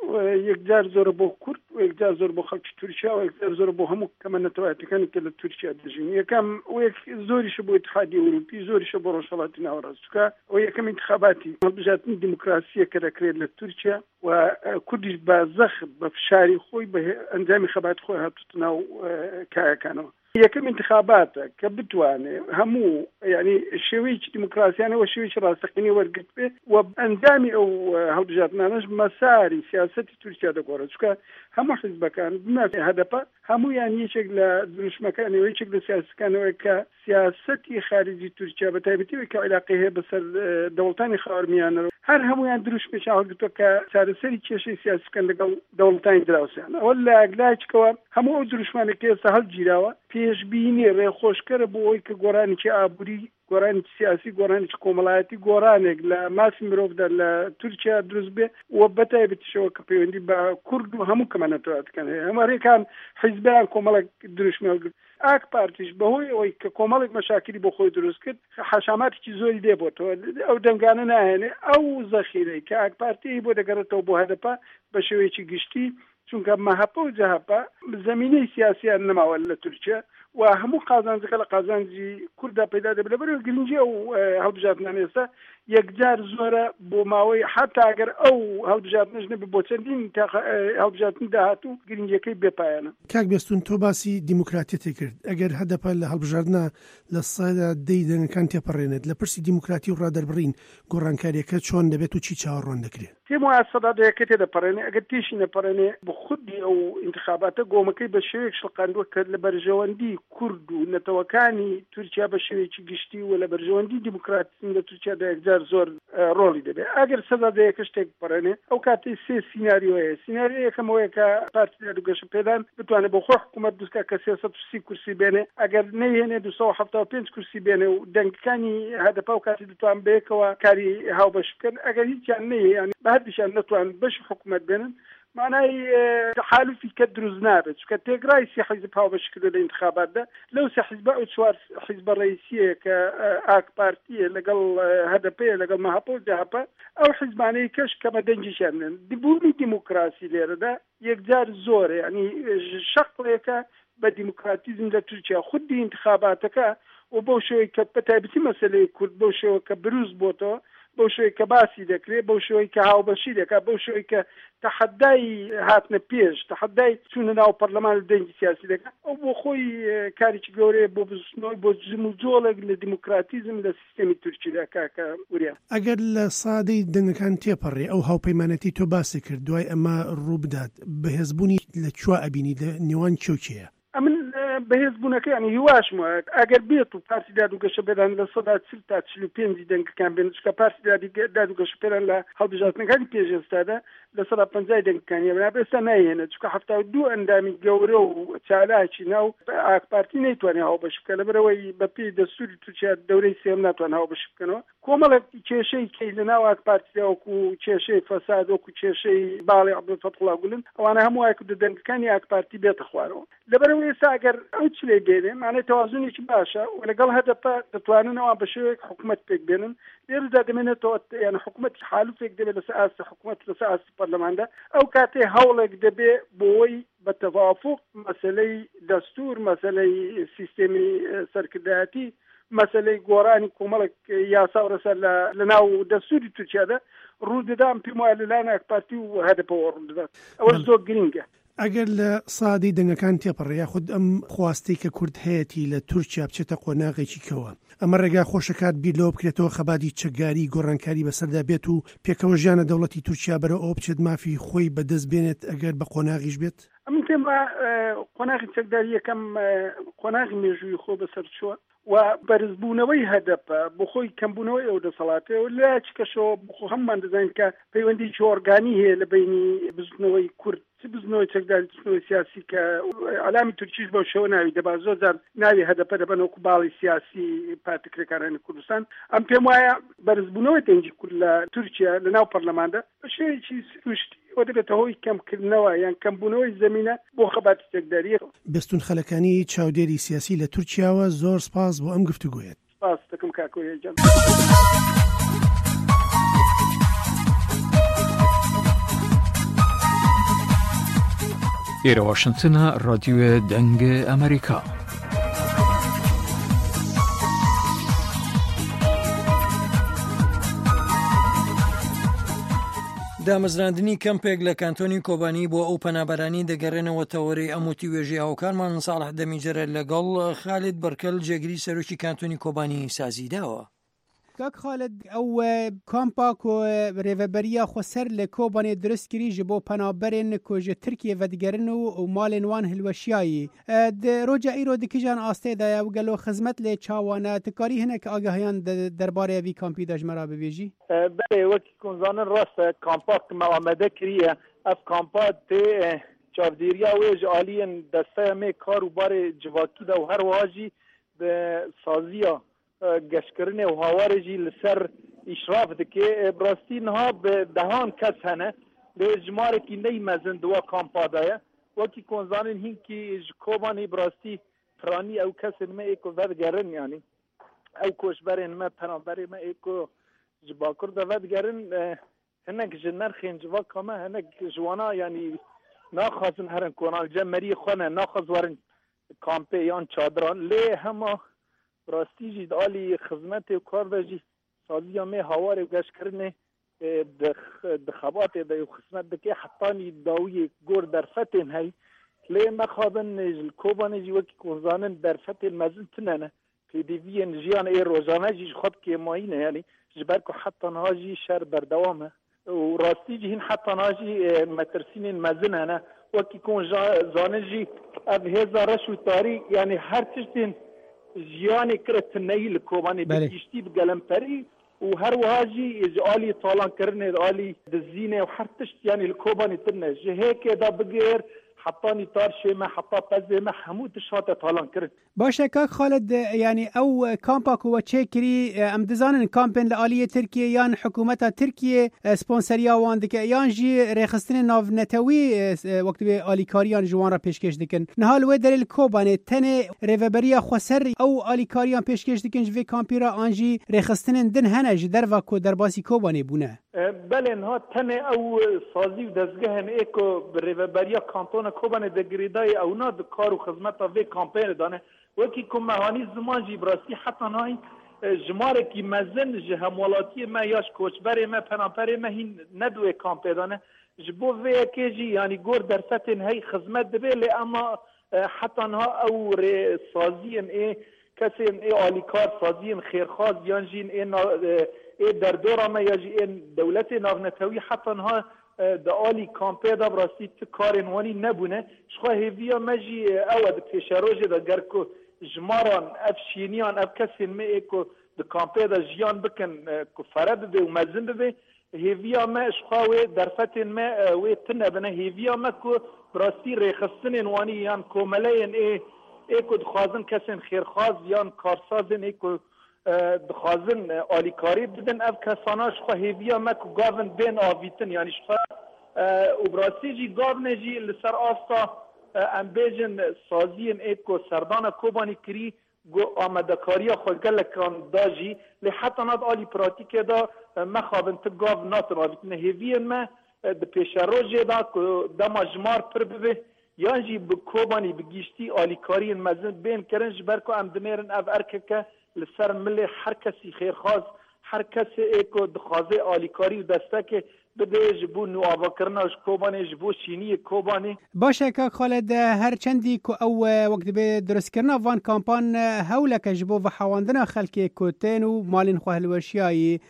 یەکجار زۆرە بۆ کورد و یەکجار زۆر بۆ خەڵکی تورکیا و یەکجار زۆرە بۆ هەموو کەمە نەتەوایەتەکانی کە لە تورکیا دەژین. یەکەم و زۆریشە بۆ اتحادیە ئەوروپی، زۆریشە بۆ ڕۆژهەڵاتی ناوەڕاستچکە ئەو یەکەم انتخاباتی هەڵبژاردننی دیموکراسیە کە دەکرێت لە تورکیا و کوردیش بە زەخت بە فشاری خۆی بە ئەنجامی خەباتی خۆی هاتوتە ناو کایەکانەوە. یەکەم انتخاباتە کە بتوانێت هەموو ینی شێوەیەکی دیموکراسیانەوە شێوەیەکی ڕاستەقینی وەرگرت بێ و ئەنجامی ئەو هەڵبژاردنانەش مەساری سیاسەتی تورکیا دەگۆڕێت، چونکە هەموو حیزبەکان بنافێ هەدەپە هەمویان یەکێک لە دروشمەکانەوە یەکێک لە سیاسەکانەوەی کە سیاسەتی خارجی تورکیا بە تایبەتیەوەی کە علاقەی هەیە بەسەر دەوڵەتانی خاوەرمیانەوە هەر هەمویان دروشمێکی هەڵگرتووە کە چارەسەری کێشەی سیاسی بکەن لەگەڵ دەوڵەتانی دراوسیان. ئەوە لە لایەکەوە هەموو ئەو دروشمانێک کە ئێستا هەڵگیراوە پێشبینی ڕێخۆشکەرە بۆ ئەوەی کە گۆڕانێکی ئابووری، گۆڕانێکی سیاسی، گۆڕانێکی کۆمەڵایەتی، گۆڕانێک لە ماسی مرۆڤدا لە تورکیا دروست بێ و بەتایبەتیشەوە کە پەیوەندی بە کورد و هەموو کەمانەتەوەتەکان هەیە. هەمارێکان حیزبیان کۆمەڵێک دروشمێ هەڵگرت. ئاک پارتیش بەهۆی ئەوەی کە کۆمەڵێک مەشاکلی بۆ خۆی دروست کرد حەشاماتێکی زۆری دێبۆتەوە، ئەو دەنگانە ناهێنێ. ئەو زەخیرەی کە ئاک پارتی بۆ دەگەڕێتەوە بۆ هەدەپە بە شێوەیەکی گشتی، چونکە مەهەپە و جەهەپە زەمینەی سیاسیان نەماوە لە تورکیا و هەموو قازانجەکە لە قازانجی کووردا پەیدا دەبێت. لەبەرەوە گرنگی ئەو هەڵبژاردنانە ئێستا یەکجار زۆرە بۆ ماوەی حتا ئەگەر ئەو هەڵبژاردنەش نەبێ بۆ چەندین هەڵبژاردنی داهاتوو گرنگیەکەی بێپایانە. کاک بێستون تۆ باسی دیموکراتیەتی کرد. ئەگەر هەدەپە لە هەڵبژاردنە لە سەدا دەی دەنگەکان تێپەڕێنێت لە پرسی دیموکراتی و ڕادەربڕین گۆڕانکاریەکە چۆن دەبێت و چی چاوەڕوان دەکرێت؟ پێم وایە سەدا دەیەکە تێدەپەڕێنێ. ئەگەر تێشی نەپەڕێنێ بە خودی ئەو انتخاباتە گۆمەکەی بە شێوەیەک شڵقاندووە کە لە بەرژەوەندی کورد و نەتەوەکانی تورکیا بە شێوەیەکی گشتی و لە بەرژەوەندی دیموکراتیزم لە تورکیادا یەکجار زۆر ڕۆڵی دەبێت. ئەگەر سەدا دەیەکە شتێک بپەڕێنێ ئەو کاتەی سێ سیناریۆیە. سیناریۆ یەکەمەوەیە کە پارتی دادوگەشە پێدان بتوانێت بۆ خۆی حکوومەت دروستکە کە سێسەد و سی کورسی بێنێ. ئەگەر نەیهێنێ دووسەد و هەفتاد و پێنج کورسی بێنێ و دەنگەکانی هەدەپە و کاتی دەتوان بەیەکەوە کاری هاوبەش بکەن. ئەگەر هیچیان نەیە بە هەردیشان نەتوان بەشی حکوومەت بێنن معنای تحالفی کە دروست نابێت، چونکە تێگرای سێ حیزب هاوبەش کردو لە انتخاباتدا. لەو سێ حیزبە ئەو چوار حیزبە ڕئیسیە کە ئاک پارتیە لەگەڵ هەدەپەیە لەگەڵ مەهەپە و جەهەپە ئەو حیزبانەی کەش کەمە دەنگیشیان نن. بوونی دیموکراسی لێرەدا یەکجار زۆرە، ینی شەقڵێکە بە دیموکراتیزم لە تورکیا. خودی انتخاباتەکە و بەو شێوەی کە بەتایبەتی مەسەلەی کورد بەو شێوە کە بروز بۆتەوە، بەو شوی کە باسی دەکرێت، بەو شوی کە هاوبەشی دەکات، بەو شوی کە تەحەدای هاتنە پێش، تەحەدای چوونە ناو پەرلەمان و دەنگی سیاسی دەکات. ئەو بۆ خۆی کارێکی گەورەیە بۆ بزنەوەی بۆ جم و جۆڵێک لە دیموکراتیزم لە سیستەمی تورکیدا. کاکە وریا ئەگەر لە سادەی دەنگەکان تێپەڕێ ئەو هاوپەیمانەتی تۆ باسی کرد دوای ئەمە ڕوو بدات بەهێزبوونی لە کوێ ئەبینی لە نێوان کێوکەیە؟ ئەمن بەهێزبوونەکە ینی هیواشم ئەگەر بێت و پارتی دادوگەشە پێدان لە سەدا چل تا چل و پێنج دەنگەکان بێن، چکە پارتی دادوگەشە پێدان لە هەڵبژاردنەکانی پێشێستادا لە سەدا پەنجای دەنگەکانی بنا ئێستا نایهێنێت، چکە هەفتاد و دوو ئەندامی گەورە و چالاکی ناو ئاک پارتی نەیتوانێت هاوبەش بکە، لەبەرەوەی بەپێی دەستوری تورکیا دەورەی سێم ناتوان هاوبەش بکەنەوە. کۆمەڵێک کێشەی کەی لە ناو ئاک پارتیدا وەکو کێشەی فەساد، وەکو کێشەی باڵی عەبدولفەتاح گولن ئەوانە هەموو وایە کردو دەنگەکانی ئاک پارتی بێتە خوارەوە. لەبەرەوە ئێستا ئەگەر ئەو چلەی بێنێ معنی تەوازونێکی باشە و لەگەڵ هەدەپە دەتواننەوە بە شێوەیەک حکوومەت پێک بێنن. لێرەدا دەمێنێتەوە یعنی حکوومەتی حالوفێک دەبێت لەسەر ئاستی حکوومەت لەسەر ئاستی پەرلەماندا. ئەو کاتێ هەوڵێک دەبێ بۆی بە تەوافق مەسەلەی دەستور، مەسەلەی سیستەمی سەرکردایەتی، مەسەلەی گۆڕانی کۆمەڵێک یاسا و ڕەسەر لە ناو دەستوری تورکیادا ڕوو دەدام پێم وایە لەلایەن ئاک پارتی و هەدەپەوە ڕوو دەدات. ئەوە زۆر گرنگە. ئەگەر لە سادەی دەنگەکان تێپەڕێ یاخود ئەم خواستی کە کورد هەیەی لە تورکیا بچێتە قۆناغێکی کەوە، ئەمە ڕێگا خۆشەکات بیرلەوە بکرێتەوە خەباتی چەکداری گۆڕانکاری بەسەردا بێت و پێکەوە ژیانە دەوڵەتی تورکیا بەرەو ئەو بچێت مافی خۆی بەدەست بێنێت ئەگەر بە قۆناغیش بێت؟ ئەم پێم قۆناغی چەکداری یەکەم قۆناغی مێژووی خۆ بەسەر چووە و بەرزبوونەوەی هەدەپە بۆ خۆی کەمبوونەوەی ئەو دەسەڵاتەوە لە چکەشەوە بخۆ هەممان دەزانین کە پەیوەندی ئۆرگانی هەیە لە بینی بزنەوەی کورد، چ بزنەوەی چەکداری چنەوەی سیاسی کە عەلامی تورکیش بەو شێوە ناوی دەبا زۆر جار ناوی هەدەپە دەبەن وەکو باڵی سیاسی پارتیکرێکارانی کوردستان. ئەم پێم وایە بەرزبوونەوەی دەنگی کورد لە تورکیا لە ناو پەرلەماندا بە شێوەیەکی سروشتی ئەوە دەبێتە هۆی کەمکردنەوە یان کەمبوونەوەی زەمینە بۆ خەباتی چەکداری. بێستون خەلەکانی چاودێری سیاسی لە تورکیاوە زۆر سپاس بۆ ئەم گفتوگویت. سپاس دەکەم کاکۆیە جان. إلى واشنطن راديو دنگ أمريكا. دامەزراندنی کەمپێک لە کانتۆنی کۆبانی بۆ ئەو پەنابەرانی دەگەڕێنەوە تەوەرەی ئەموتی وێژی هاوکارمان ساڵح دەمیجرە لەگەڵ خالد بەرکەل جێگیری سەرۆکی کانتۆنی کۆبانی سازیداوە. کاک خالد ئەو کامپاک و ڕێڤەبەریە خۆ سەر لە کۆبانێ دروستکری ji بۆ پەنابەرên ku ji Tirkiye vedigerin û malên wan hilweşiyayî di roca îro dikîjan astê de ew gelo xizmet lê çawane tu karî hinek agahiyan derbarê vî kampî de ji me re bibêjî? Belê wekî ku zanin rast e kampak me amade kiriye ev kampa tê çavdêriya wê ji aliyên desteya me kar û barê civakî de û her wiha jî bi saziya گشتکردن و هواری جی لسر اشراف دکه براستی نها به دهان کس هنه به جماره کی نی مزن دوا کامپادایه وکی کنزانین هین کی کوبانی براستی فرانی او کس نمه ایکو ودگرن یعنی او کوشبرین ما پنابری ما ایکو جباکر دا ودگرن هنک جنر خین جوا کامه هنک جوانا یعنی ناخوازن هرن کنال جمری خونه ناخواز ورن کامپه یان چادران لی همه راستی جی دالی خدمت و کار داشتی سازی می هوار گشت کردن دخابات دای خدمت دکی حتی داوی گور در فتن هی لی مخابن کوبان جی وکی کنزانن در فتن مزن تننه که دیوین جیان ای روزانه جی خود که ماینه یعنی جبر که حتی نهاجی شر بردوامه و راستی جی هن حتی نهاجی مترسین مزن هنه وکی کن زانه جی اب هزارش و تاری یعنی هر چشتین جیانی کرد نیل کوبانی بگیشتی بگلمپری و هر واجی از عالی طالان کرنه عالی دزینه و هر تشت یعنی الکوبانی تنه جهه که دا بگیر حطانی تار شیمه حطا پزیمه همو تشات طالان کرد. باشه کاک خالد یعنی او کامپاک و چکری ام دزانن کامپین لعالی ترکیه یان حکومت ترکیه سپانسریا وان دکه یان جی رخصتن ناو نتوی وقت به آلیکاریان جوان را پیشکش دکن نهال و در الکوبانه تنه ریوبریا خسر او آلیکاریان پیشکش دکن جوی کامپی را آنجی رخصتن دن هنج در واکو در باسی کوبانه بونه. بله نه تنه او سازی و دزگه هن ایکو ریوبریا کانتون کوبانه دگریدای او نه دکار و خدمت وی کامپین دانه وکی که مهانی زمان جی براستی حتی نایی جماره کی مزن جه همولاتی ما یاش کوچبری ما پنامپری ما هین ندوی کامپی دانه جبو وی که جی یعنی گور در فتن هی خدمت دبی لی اما حتی نها او ری سازین ای کسی ای آلیکار سازین خیرخواز یان جین ای, ای در دورا ما یا جی ای دولت ناونتوی حتی نها د آلی کامپی دا براستی کارین وانی نبونه شخواه هیویا مجی اود پیشروژه دا گرکو جماران اف شینیان اف کسین می ایکو د کامپی دا جیان بکن که فرد بی و مزن بی هیویا ما شخواه در فتن ما وی تنه بنه هیویا ما که براستی ریخستن وانی یان کوملین ای ایکو دخوازن کسین خیرخواز یان کارسازن ایکو دخوازن آلیکاری بدن اف کساناش خو هیویا مکو گاون بین آویتن یعنی شخوا و براسی جی گاون جی لسر آستا امبیجن سازین ایکو سردان کوبانی کری گو آمدکاری خو گلکان دا جی لی حتی ناد آلی پراتیک دا مخابن تا گاون ناتن آویتن هیویا ما دا پیش روژه دا دا مجمار پر ببه یان جی بکوبانی بگیشتی آلیکاری مزن بین کرن جبر کو ام دمیرن اف ارکه لسر ملی هر کسی خیرخواز هر کسی ایکو دخوازه آلیکاری و دسته بده جبو نوآوا کرناش کوبانی جبو شینی کوبانی. باشه که خالد هر چندی که او وقت به درست کرنا وان کامپان هولک جبو و حواندنا خلکی کوتین و مالین خواه الوشیایی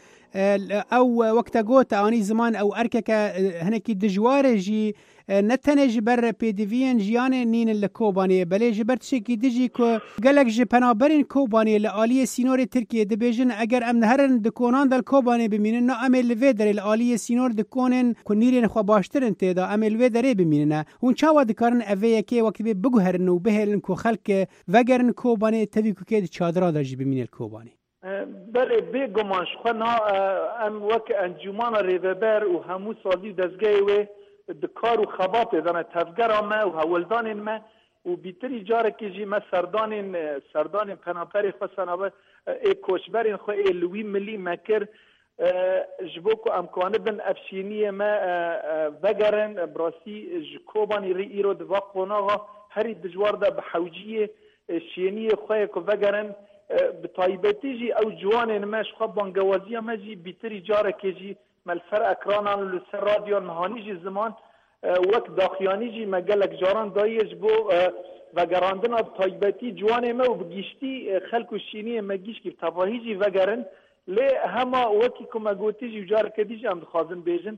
او وقت گوت آنی زمان او ارکه هنکی دجوار جی نتنه جبر پیدوین جیان نین لکوبانی بله جبر تشکی دیجی که گلک جی پنابرین کوبانی لآلی سینور ترکیه دبیجن اگر ام نهرن دکونان دل کوبانی بمینن نا امل وی در لآلی سینور دکونن کنیرین خو باشترن تیدا امل وی دره بمینن اون چاوا دکارن اوه که وقت بی بگوهرن و بهلن که خلق وگرن کوبانی تدی که چادرا داجی بمینن کوبانی بله بگمانش خوانا ام وک انجمان ریوبر و همو سازی دزگه و دکار و خبات دانه تفگر ما و هولدان ما و بیتری جاره که جی ما سردان سردان پناپری خواستن ای کوشبرین خو ای لوی ملی مکر جبوكو امكانه بن افشينيه ما فقرن براسي جكوباني ريرو دفا قوناغا هري دجوار دا بحوجيه شينيه خويكو فقرن بطايبتيجي او جوان ما شخبان جوازيه ماجي بيتري جاره كيجي مال فرق اكرانا لسر راديو نهانيجي زمان وقت داخيانيجي ما قالك جاران دايج بو وقراندنا بطايبتي جوان ما وبقيشتي خلقو الشينيه ما جيش كيف تفاهيجي وقرن لي هما وكي كما قوتيجي وجاره كديجي ام خازن بيجن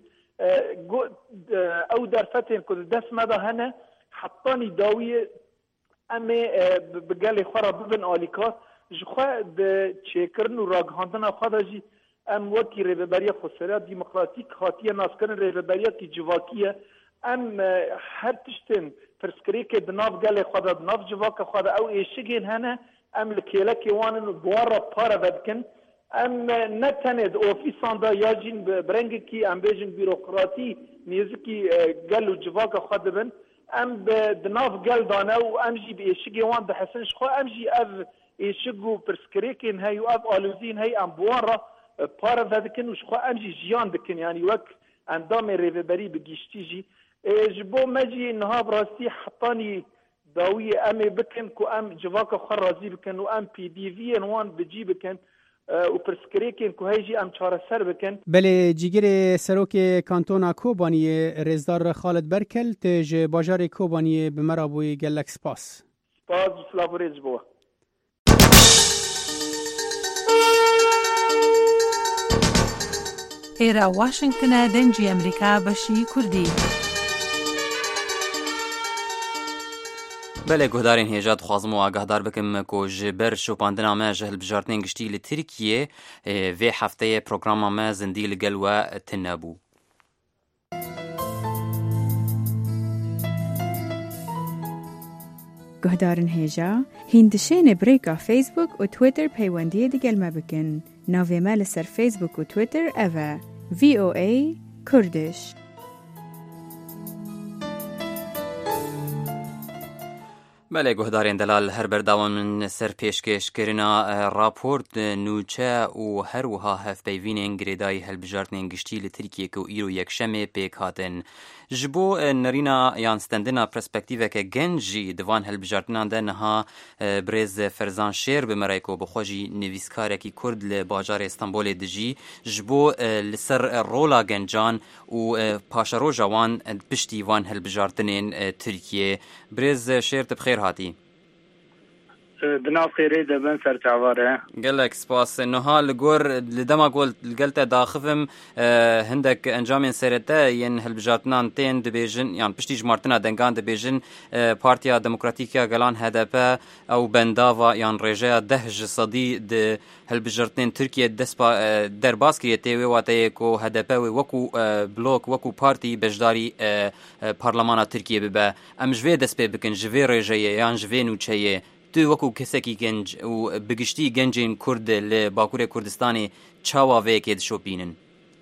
او درفتين كنت دس ماذا هنا حطاني داويه امي بقالي خرا ببن اليكا جخوا د چیکرن و راگهاندن خداجی ام وکی ریبریا خسرا دموکراتیک خاطیه ناسکن ریبریا کی جواکیه ام هر تشتن فرسکری که دناف گل خدا دناف جواک خدا او ایشگین هنه ام لکیلکی وانن بوارا پارا بدکن ام نتند اوفیسان دا یاجین برنگ کی ام بیجن بیروکراتی نیزکی گل و جواک خدا بن ام دناف گل دانه و ام جی به ایشگی وان ده حسنش خو ام جی اف ایشگو پرسکریکن هی و اف آلوزین هی ام بوارا پارا بدکن و شخو ام جی جیان دکن یعنی وک اندام ریوبری بگیشتی جی جبو مجي نهاب راسي حطاني داوية أمي بكن كو أم جواك خر رازي بكن و أم بي دي في ان وان بجي بكن و پرسکریکن كو هيجي أم چاره سر بكن بله جيگر سروك كانتونا كوباني رزدار خالد بركل تج باجار كوباني بمرابوي گلك سپاس سپاس سلافوريز بوا ئێرە واشنگتنە دەنگی ئەمریکا بەشی کوردی. بله گهدارین هیجا دخوازم و آگاهدار بکم که جبر شوپاندنا ما جهل بجارتین گشتی لترکیه و هفته پروگرام ما زندی لگل و تنبو. گهدارن هیجا هندشین بریکا فیسبوک و تویتر پیوندی دیگل ما بکن. ناوی ما لسر فیسبوک و تویتر اوه وی او ای کردش. بله گهدارین دلال هر برداوان من سر پیشکش کرنا راپورت نوچه و هر وها هف پیوین گریدای هلبجارتن گشتی لترکیه که ایرو یک شمه پیک هاتن جبو نرینا یان ستندنا پرسپکتیوه که گنجی دوان هلبجارتنان ده نها بریز فرزان شیر بمرایکو بخواجی نویسکاره کی کرد لباجار استانبول دجی جبو لسر رولا گنجان و پاشارو جوان پشتی وان هلبجارتنین ترکیه بریز شیر تبخیر هاتی دناف خيري دبن سر تعواره قالك سباس نها لغور لدما قلت قلت داخفم اه هندك انجام سيرتا ين هالبجاتنان تين دبيجن يعني بشتي جمارتنا دنگان دبيجن اه بارتيا ديمقراطيكيا قالان هدفا او بندافا يعني رجاء دهج صدي د هالبجارتين تركيا دسبا اه درباس كريتي واتيكو هدفا وكو اه بلوك وكو بارتي بجداري اه اه برلمان تركيا ببا ام جوي دسبه بكن جوي رجاء يعني جوي نوچيه تو وکو کسکی گنج و بگشتی گنجین کرد لباکور کردستانی چاوا ویکید شوپینن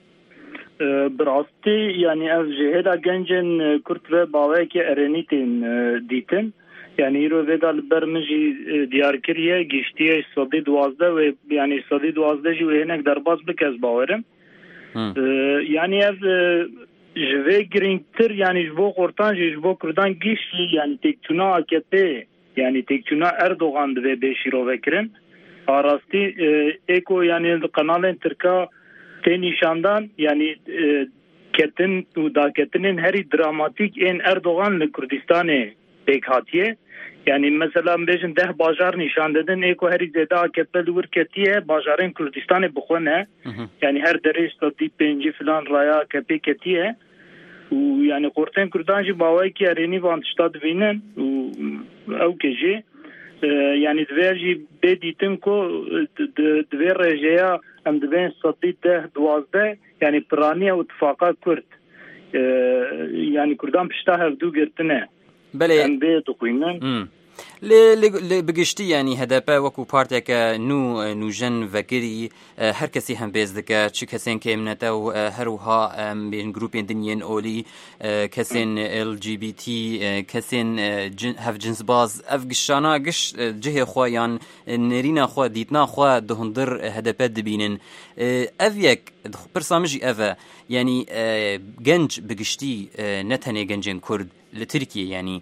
براستی یعنی از جهدا گنجین کرد و باوی که ارنیتین دیتن یعنی رو ودا برمجی دیار کریه گشتی صدی دوازده و یعنی صدی دوازده جو هنگ درباز بکز باورم یعنی از جوی گرینگتر یعنی جبو قرطان جبو کردان گشتی یعنی تکتونا آکته yani tekçuna Erdoğan ve Beşirov vekirin arasti eko yani kanalın Türkiye tenişandan yani ketin da ketinin heri dramatik en Erdoğan'lı Kürdistan'ı pek hatiye yani mesela bejin deh bajar nişan dedin eko heri zeda ketbel vur ketiye bajarın Kürdistan'ı bukhone yani her derece stati penci falan raya kepe ketiye و yani korten kurdanji bavay ki areni van stat vinen او کجی یعنی دویرجی بدیتن کو دویر رجیا ام دوین سطی ده دوازده یعنی پرانی اتفاقا کرد یعنی کردان پشتا هفدو گرتنه بله ام به تقویمن لێ بگشتی ینی هەدەپە وەکو پارتێکە نو نوژەن ڤەکری هەر کەسی هەم بێز دکە چ کەسێن کێمنەتە و هەروها بێن گروپێن دنیێن ئۆلی کەسێن ئێل جی بی تی کەسێن هەف جنس باز ئەف گشتانە گشت جهێ خۆ یان نێرینە خۆ دیتنا خۆ دهندر هەدەپە دبینن ئەv یەک پرسامژی ئەڤە ینی گەنج بگشتی نەتەنێ گەنجێن کورد لە ترکیە ینی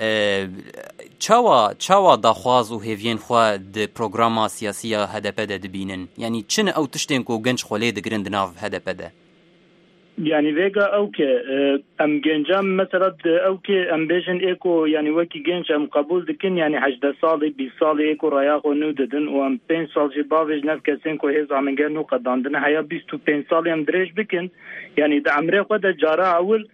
چاوا چاوا داخواز و هێڤێن خوا د پرۆگراما سیاسیە هەدەپەدە دبینن ینی چنە ئەو تشتێن کۆ گەنج خۆلێ دەگرن دناو هەدەپەدە يعني فيجا اوكي ام جنجام مثلا اوكي ام بيجن ايكو يعني وكي جنج ام قبول دكن يعني حجد صالي بصالي ايكو راياخو نوددن وام بين صال جبافج نفكسين كو هيز عم نجنو قداندنا هيا بيستو بين صالي ام دريج بكن يعني دا عمري قد جارا اول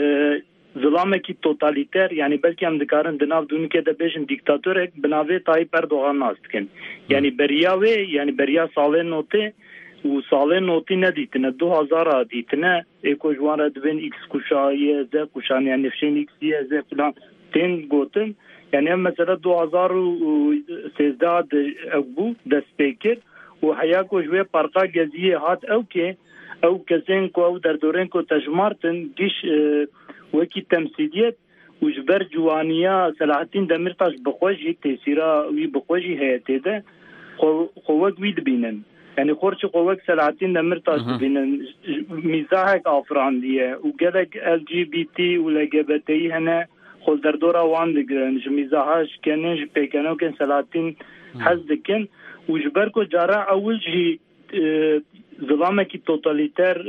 ظلامکی توتالیتر یعنی بلکه هم دکارن دناو دونی که دبیشن دیکتاتورک بناوی طایب اردوغان ناست کن یعنی بریاوی یعنی بریا ساله نوته و ساله نوتی ندیتنه دو هزار دیتنه ایکو جوان را دوین ایکس کشایه زه کشان یعنی نفشین ایکسیه زه فلان تین گوتن یعنی هم مثلا دو هزار و سیزده اگبو دست پیکر و حیا کو جوه پرقا گزیه هات او که او کسین کو او در دورین کو تجمارتن گیش وكي تمثيليات وجبر جوانيا سلاحتين دمرتاش بخوجي تيسيرا وي بخوجي هيتي ده قوك ويد بينن يعني خورش قوك سلاحتين دمرتاش بينن مزاحك افرانديه وقالك ال جي بي تي ولا جبتي هنا خل در دورا وان دقرن مزاحش كنج بيكنو كن سلاحتين حزدكن وجبر کو جارا اول جي ظلامکی توتالیتر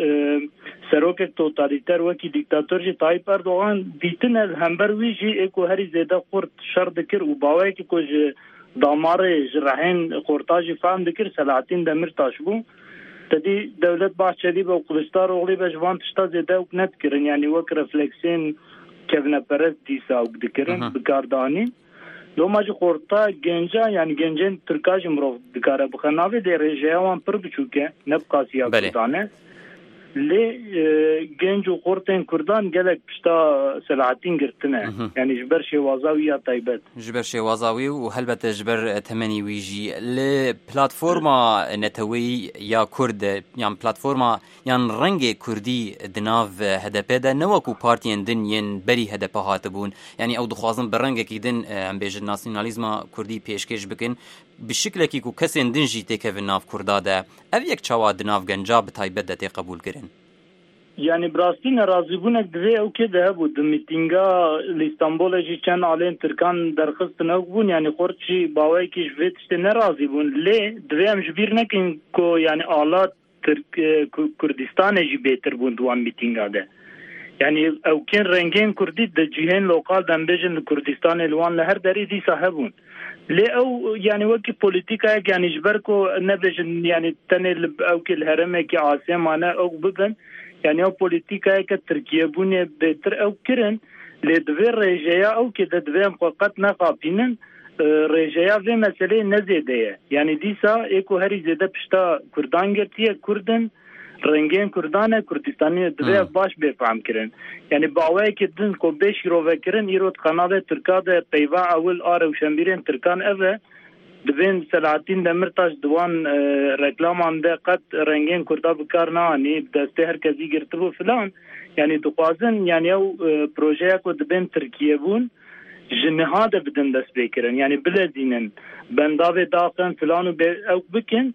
سروک توتالیتر وکی دیکتاتور جی طایب اردوغان دیتن همبر وی جی اکو هری زیده خورد شر دکر و باوی که کج دامار جرحین خورتاجی فهم دکر سلاحتین دمرتاش بو تدی دولت باشچلی با قلشتار اغلی بجوان تشتا زیده وک ند کرن یعنی وک رفلکسین کبنه پرست دیسا وک دکرن بکاردانی لو ماجي خورتا گنجا يعني گنجن ترکاج مرو دکاره بخناوی دی رژیوان پر بچوکه نبقى سیا کردانه لی گنج و خورتن کردان گلک پشتا سلاحتین گرتنه يعني جبر شوازاوی یا طیبت جبر شوازاوی و هلبت جبر تمنی ویجی ل پلاتفورما نتوی یا کرد يعني پلاتفورما يعني رنگ کردی دناو هدپه ده نوکو پارتین دن ین بری هدپه هاتبون يعني او دخوازن برنگ کی دن ام بیج ناسیونالیزم کردی پیشکش بکن بشکل کی کو کسین دن جی تک ناف کردا ده او یک چوا دناو گنجا به طیبت ده قبول کرن يعني براستين راضيبونك دوي او كده بود ميتينغا لإسطنبول جي كان علين تركان درخصت نوبون يعني خورتشي باوي كي جويتشت نراضيبون ليه دوي ام جبير نكن كو يعني آلات ترك كردستان جي بيتر بون دوان ميتينغا ده يعني او كان رنگين كردي ده جيهن لوقال دنبيجن كردستان الوان لهر داري دي صاحبون ليه او يعني وكي بوليتيكا يعني جبركو نبيجن يعني تاني او كي الهرمي كي عاصمانه او بغن يعني او بوليتيكا كتركيا بني بتر او كرن لدوير رجايا او كده دوير فقط نقابينن رجايا في مسألة نزيدية يعني ديسا ايكو هري زيادة بشتا كردان گرتيه كردن رنگين كردانه كردستاني دوير باش بفهم كرن يعني باوي كدن كو بيش رو وكرن يرو قناه تركا ده بيوا اول ار وشمبيرن تركان اف دبین سلاطین دمرتاش دوان رکلام آمده قد رنگین کرده بکارنانی دسته هر کسی گرته بو فلان یعنی دخوازن یعنی او پروژه کو دبین ترکیه بون جنها ده بدن دست بکرن یعنی بلدینن بنداوی داقن فلانو او بکن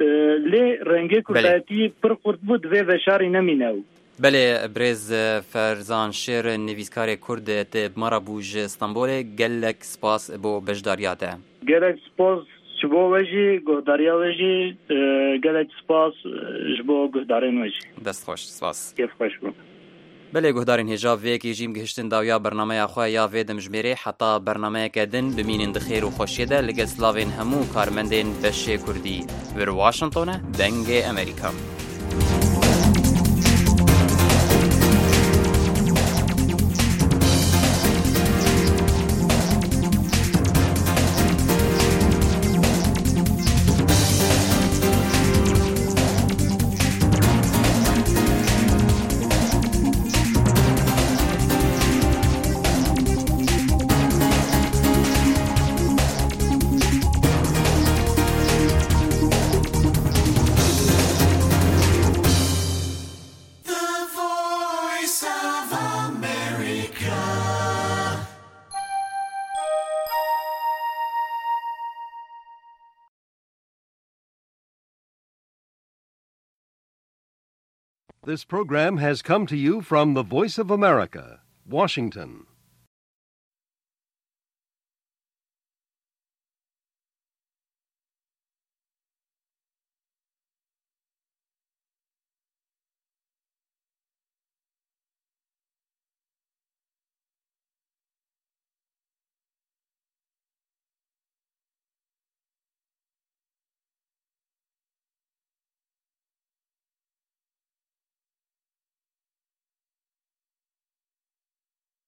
لی رنگی کردایتی پر خورد بود و وشاری نمینو بله برز فرزان شیر نویسکار کرد مارا بوج استانبول گلک سپاس بو بجداریاته گلک سپاس شبو وجی گهداریا وجی گلک سپاس شبو گهدارین وجی دست خوش سپاس کیف خوش بو بله گهدارین هجاب ویکی جیم گهشتن داویا برنامه خواه یا ویدم جمیره حتی برنامه کدن بمینین دخیر و خوشیده لگل سلاوین همو کارمندین بشه کردی ور واشنطونه دنگ امریکا This program has come to you from the Voice of America, Washington.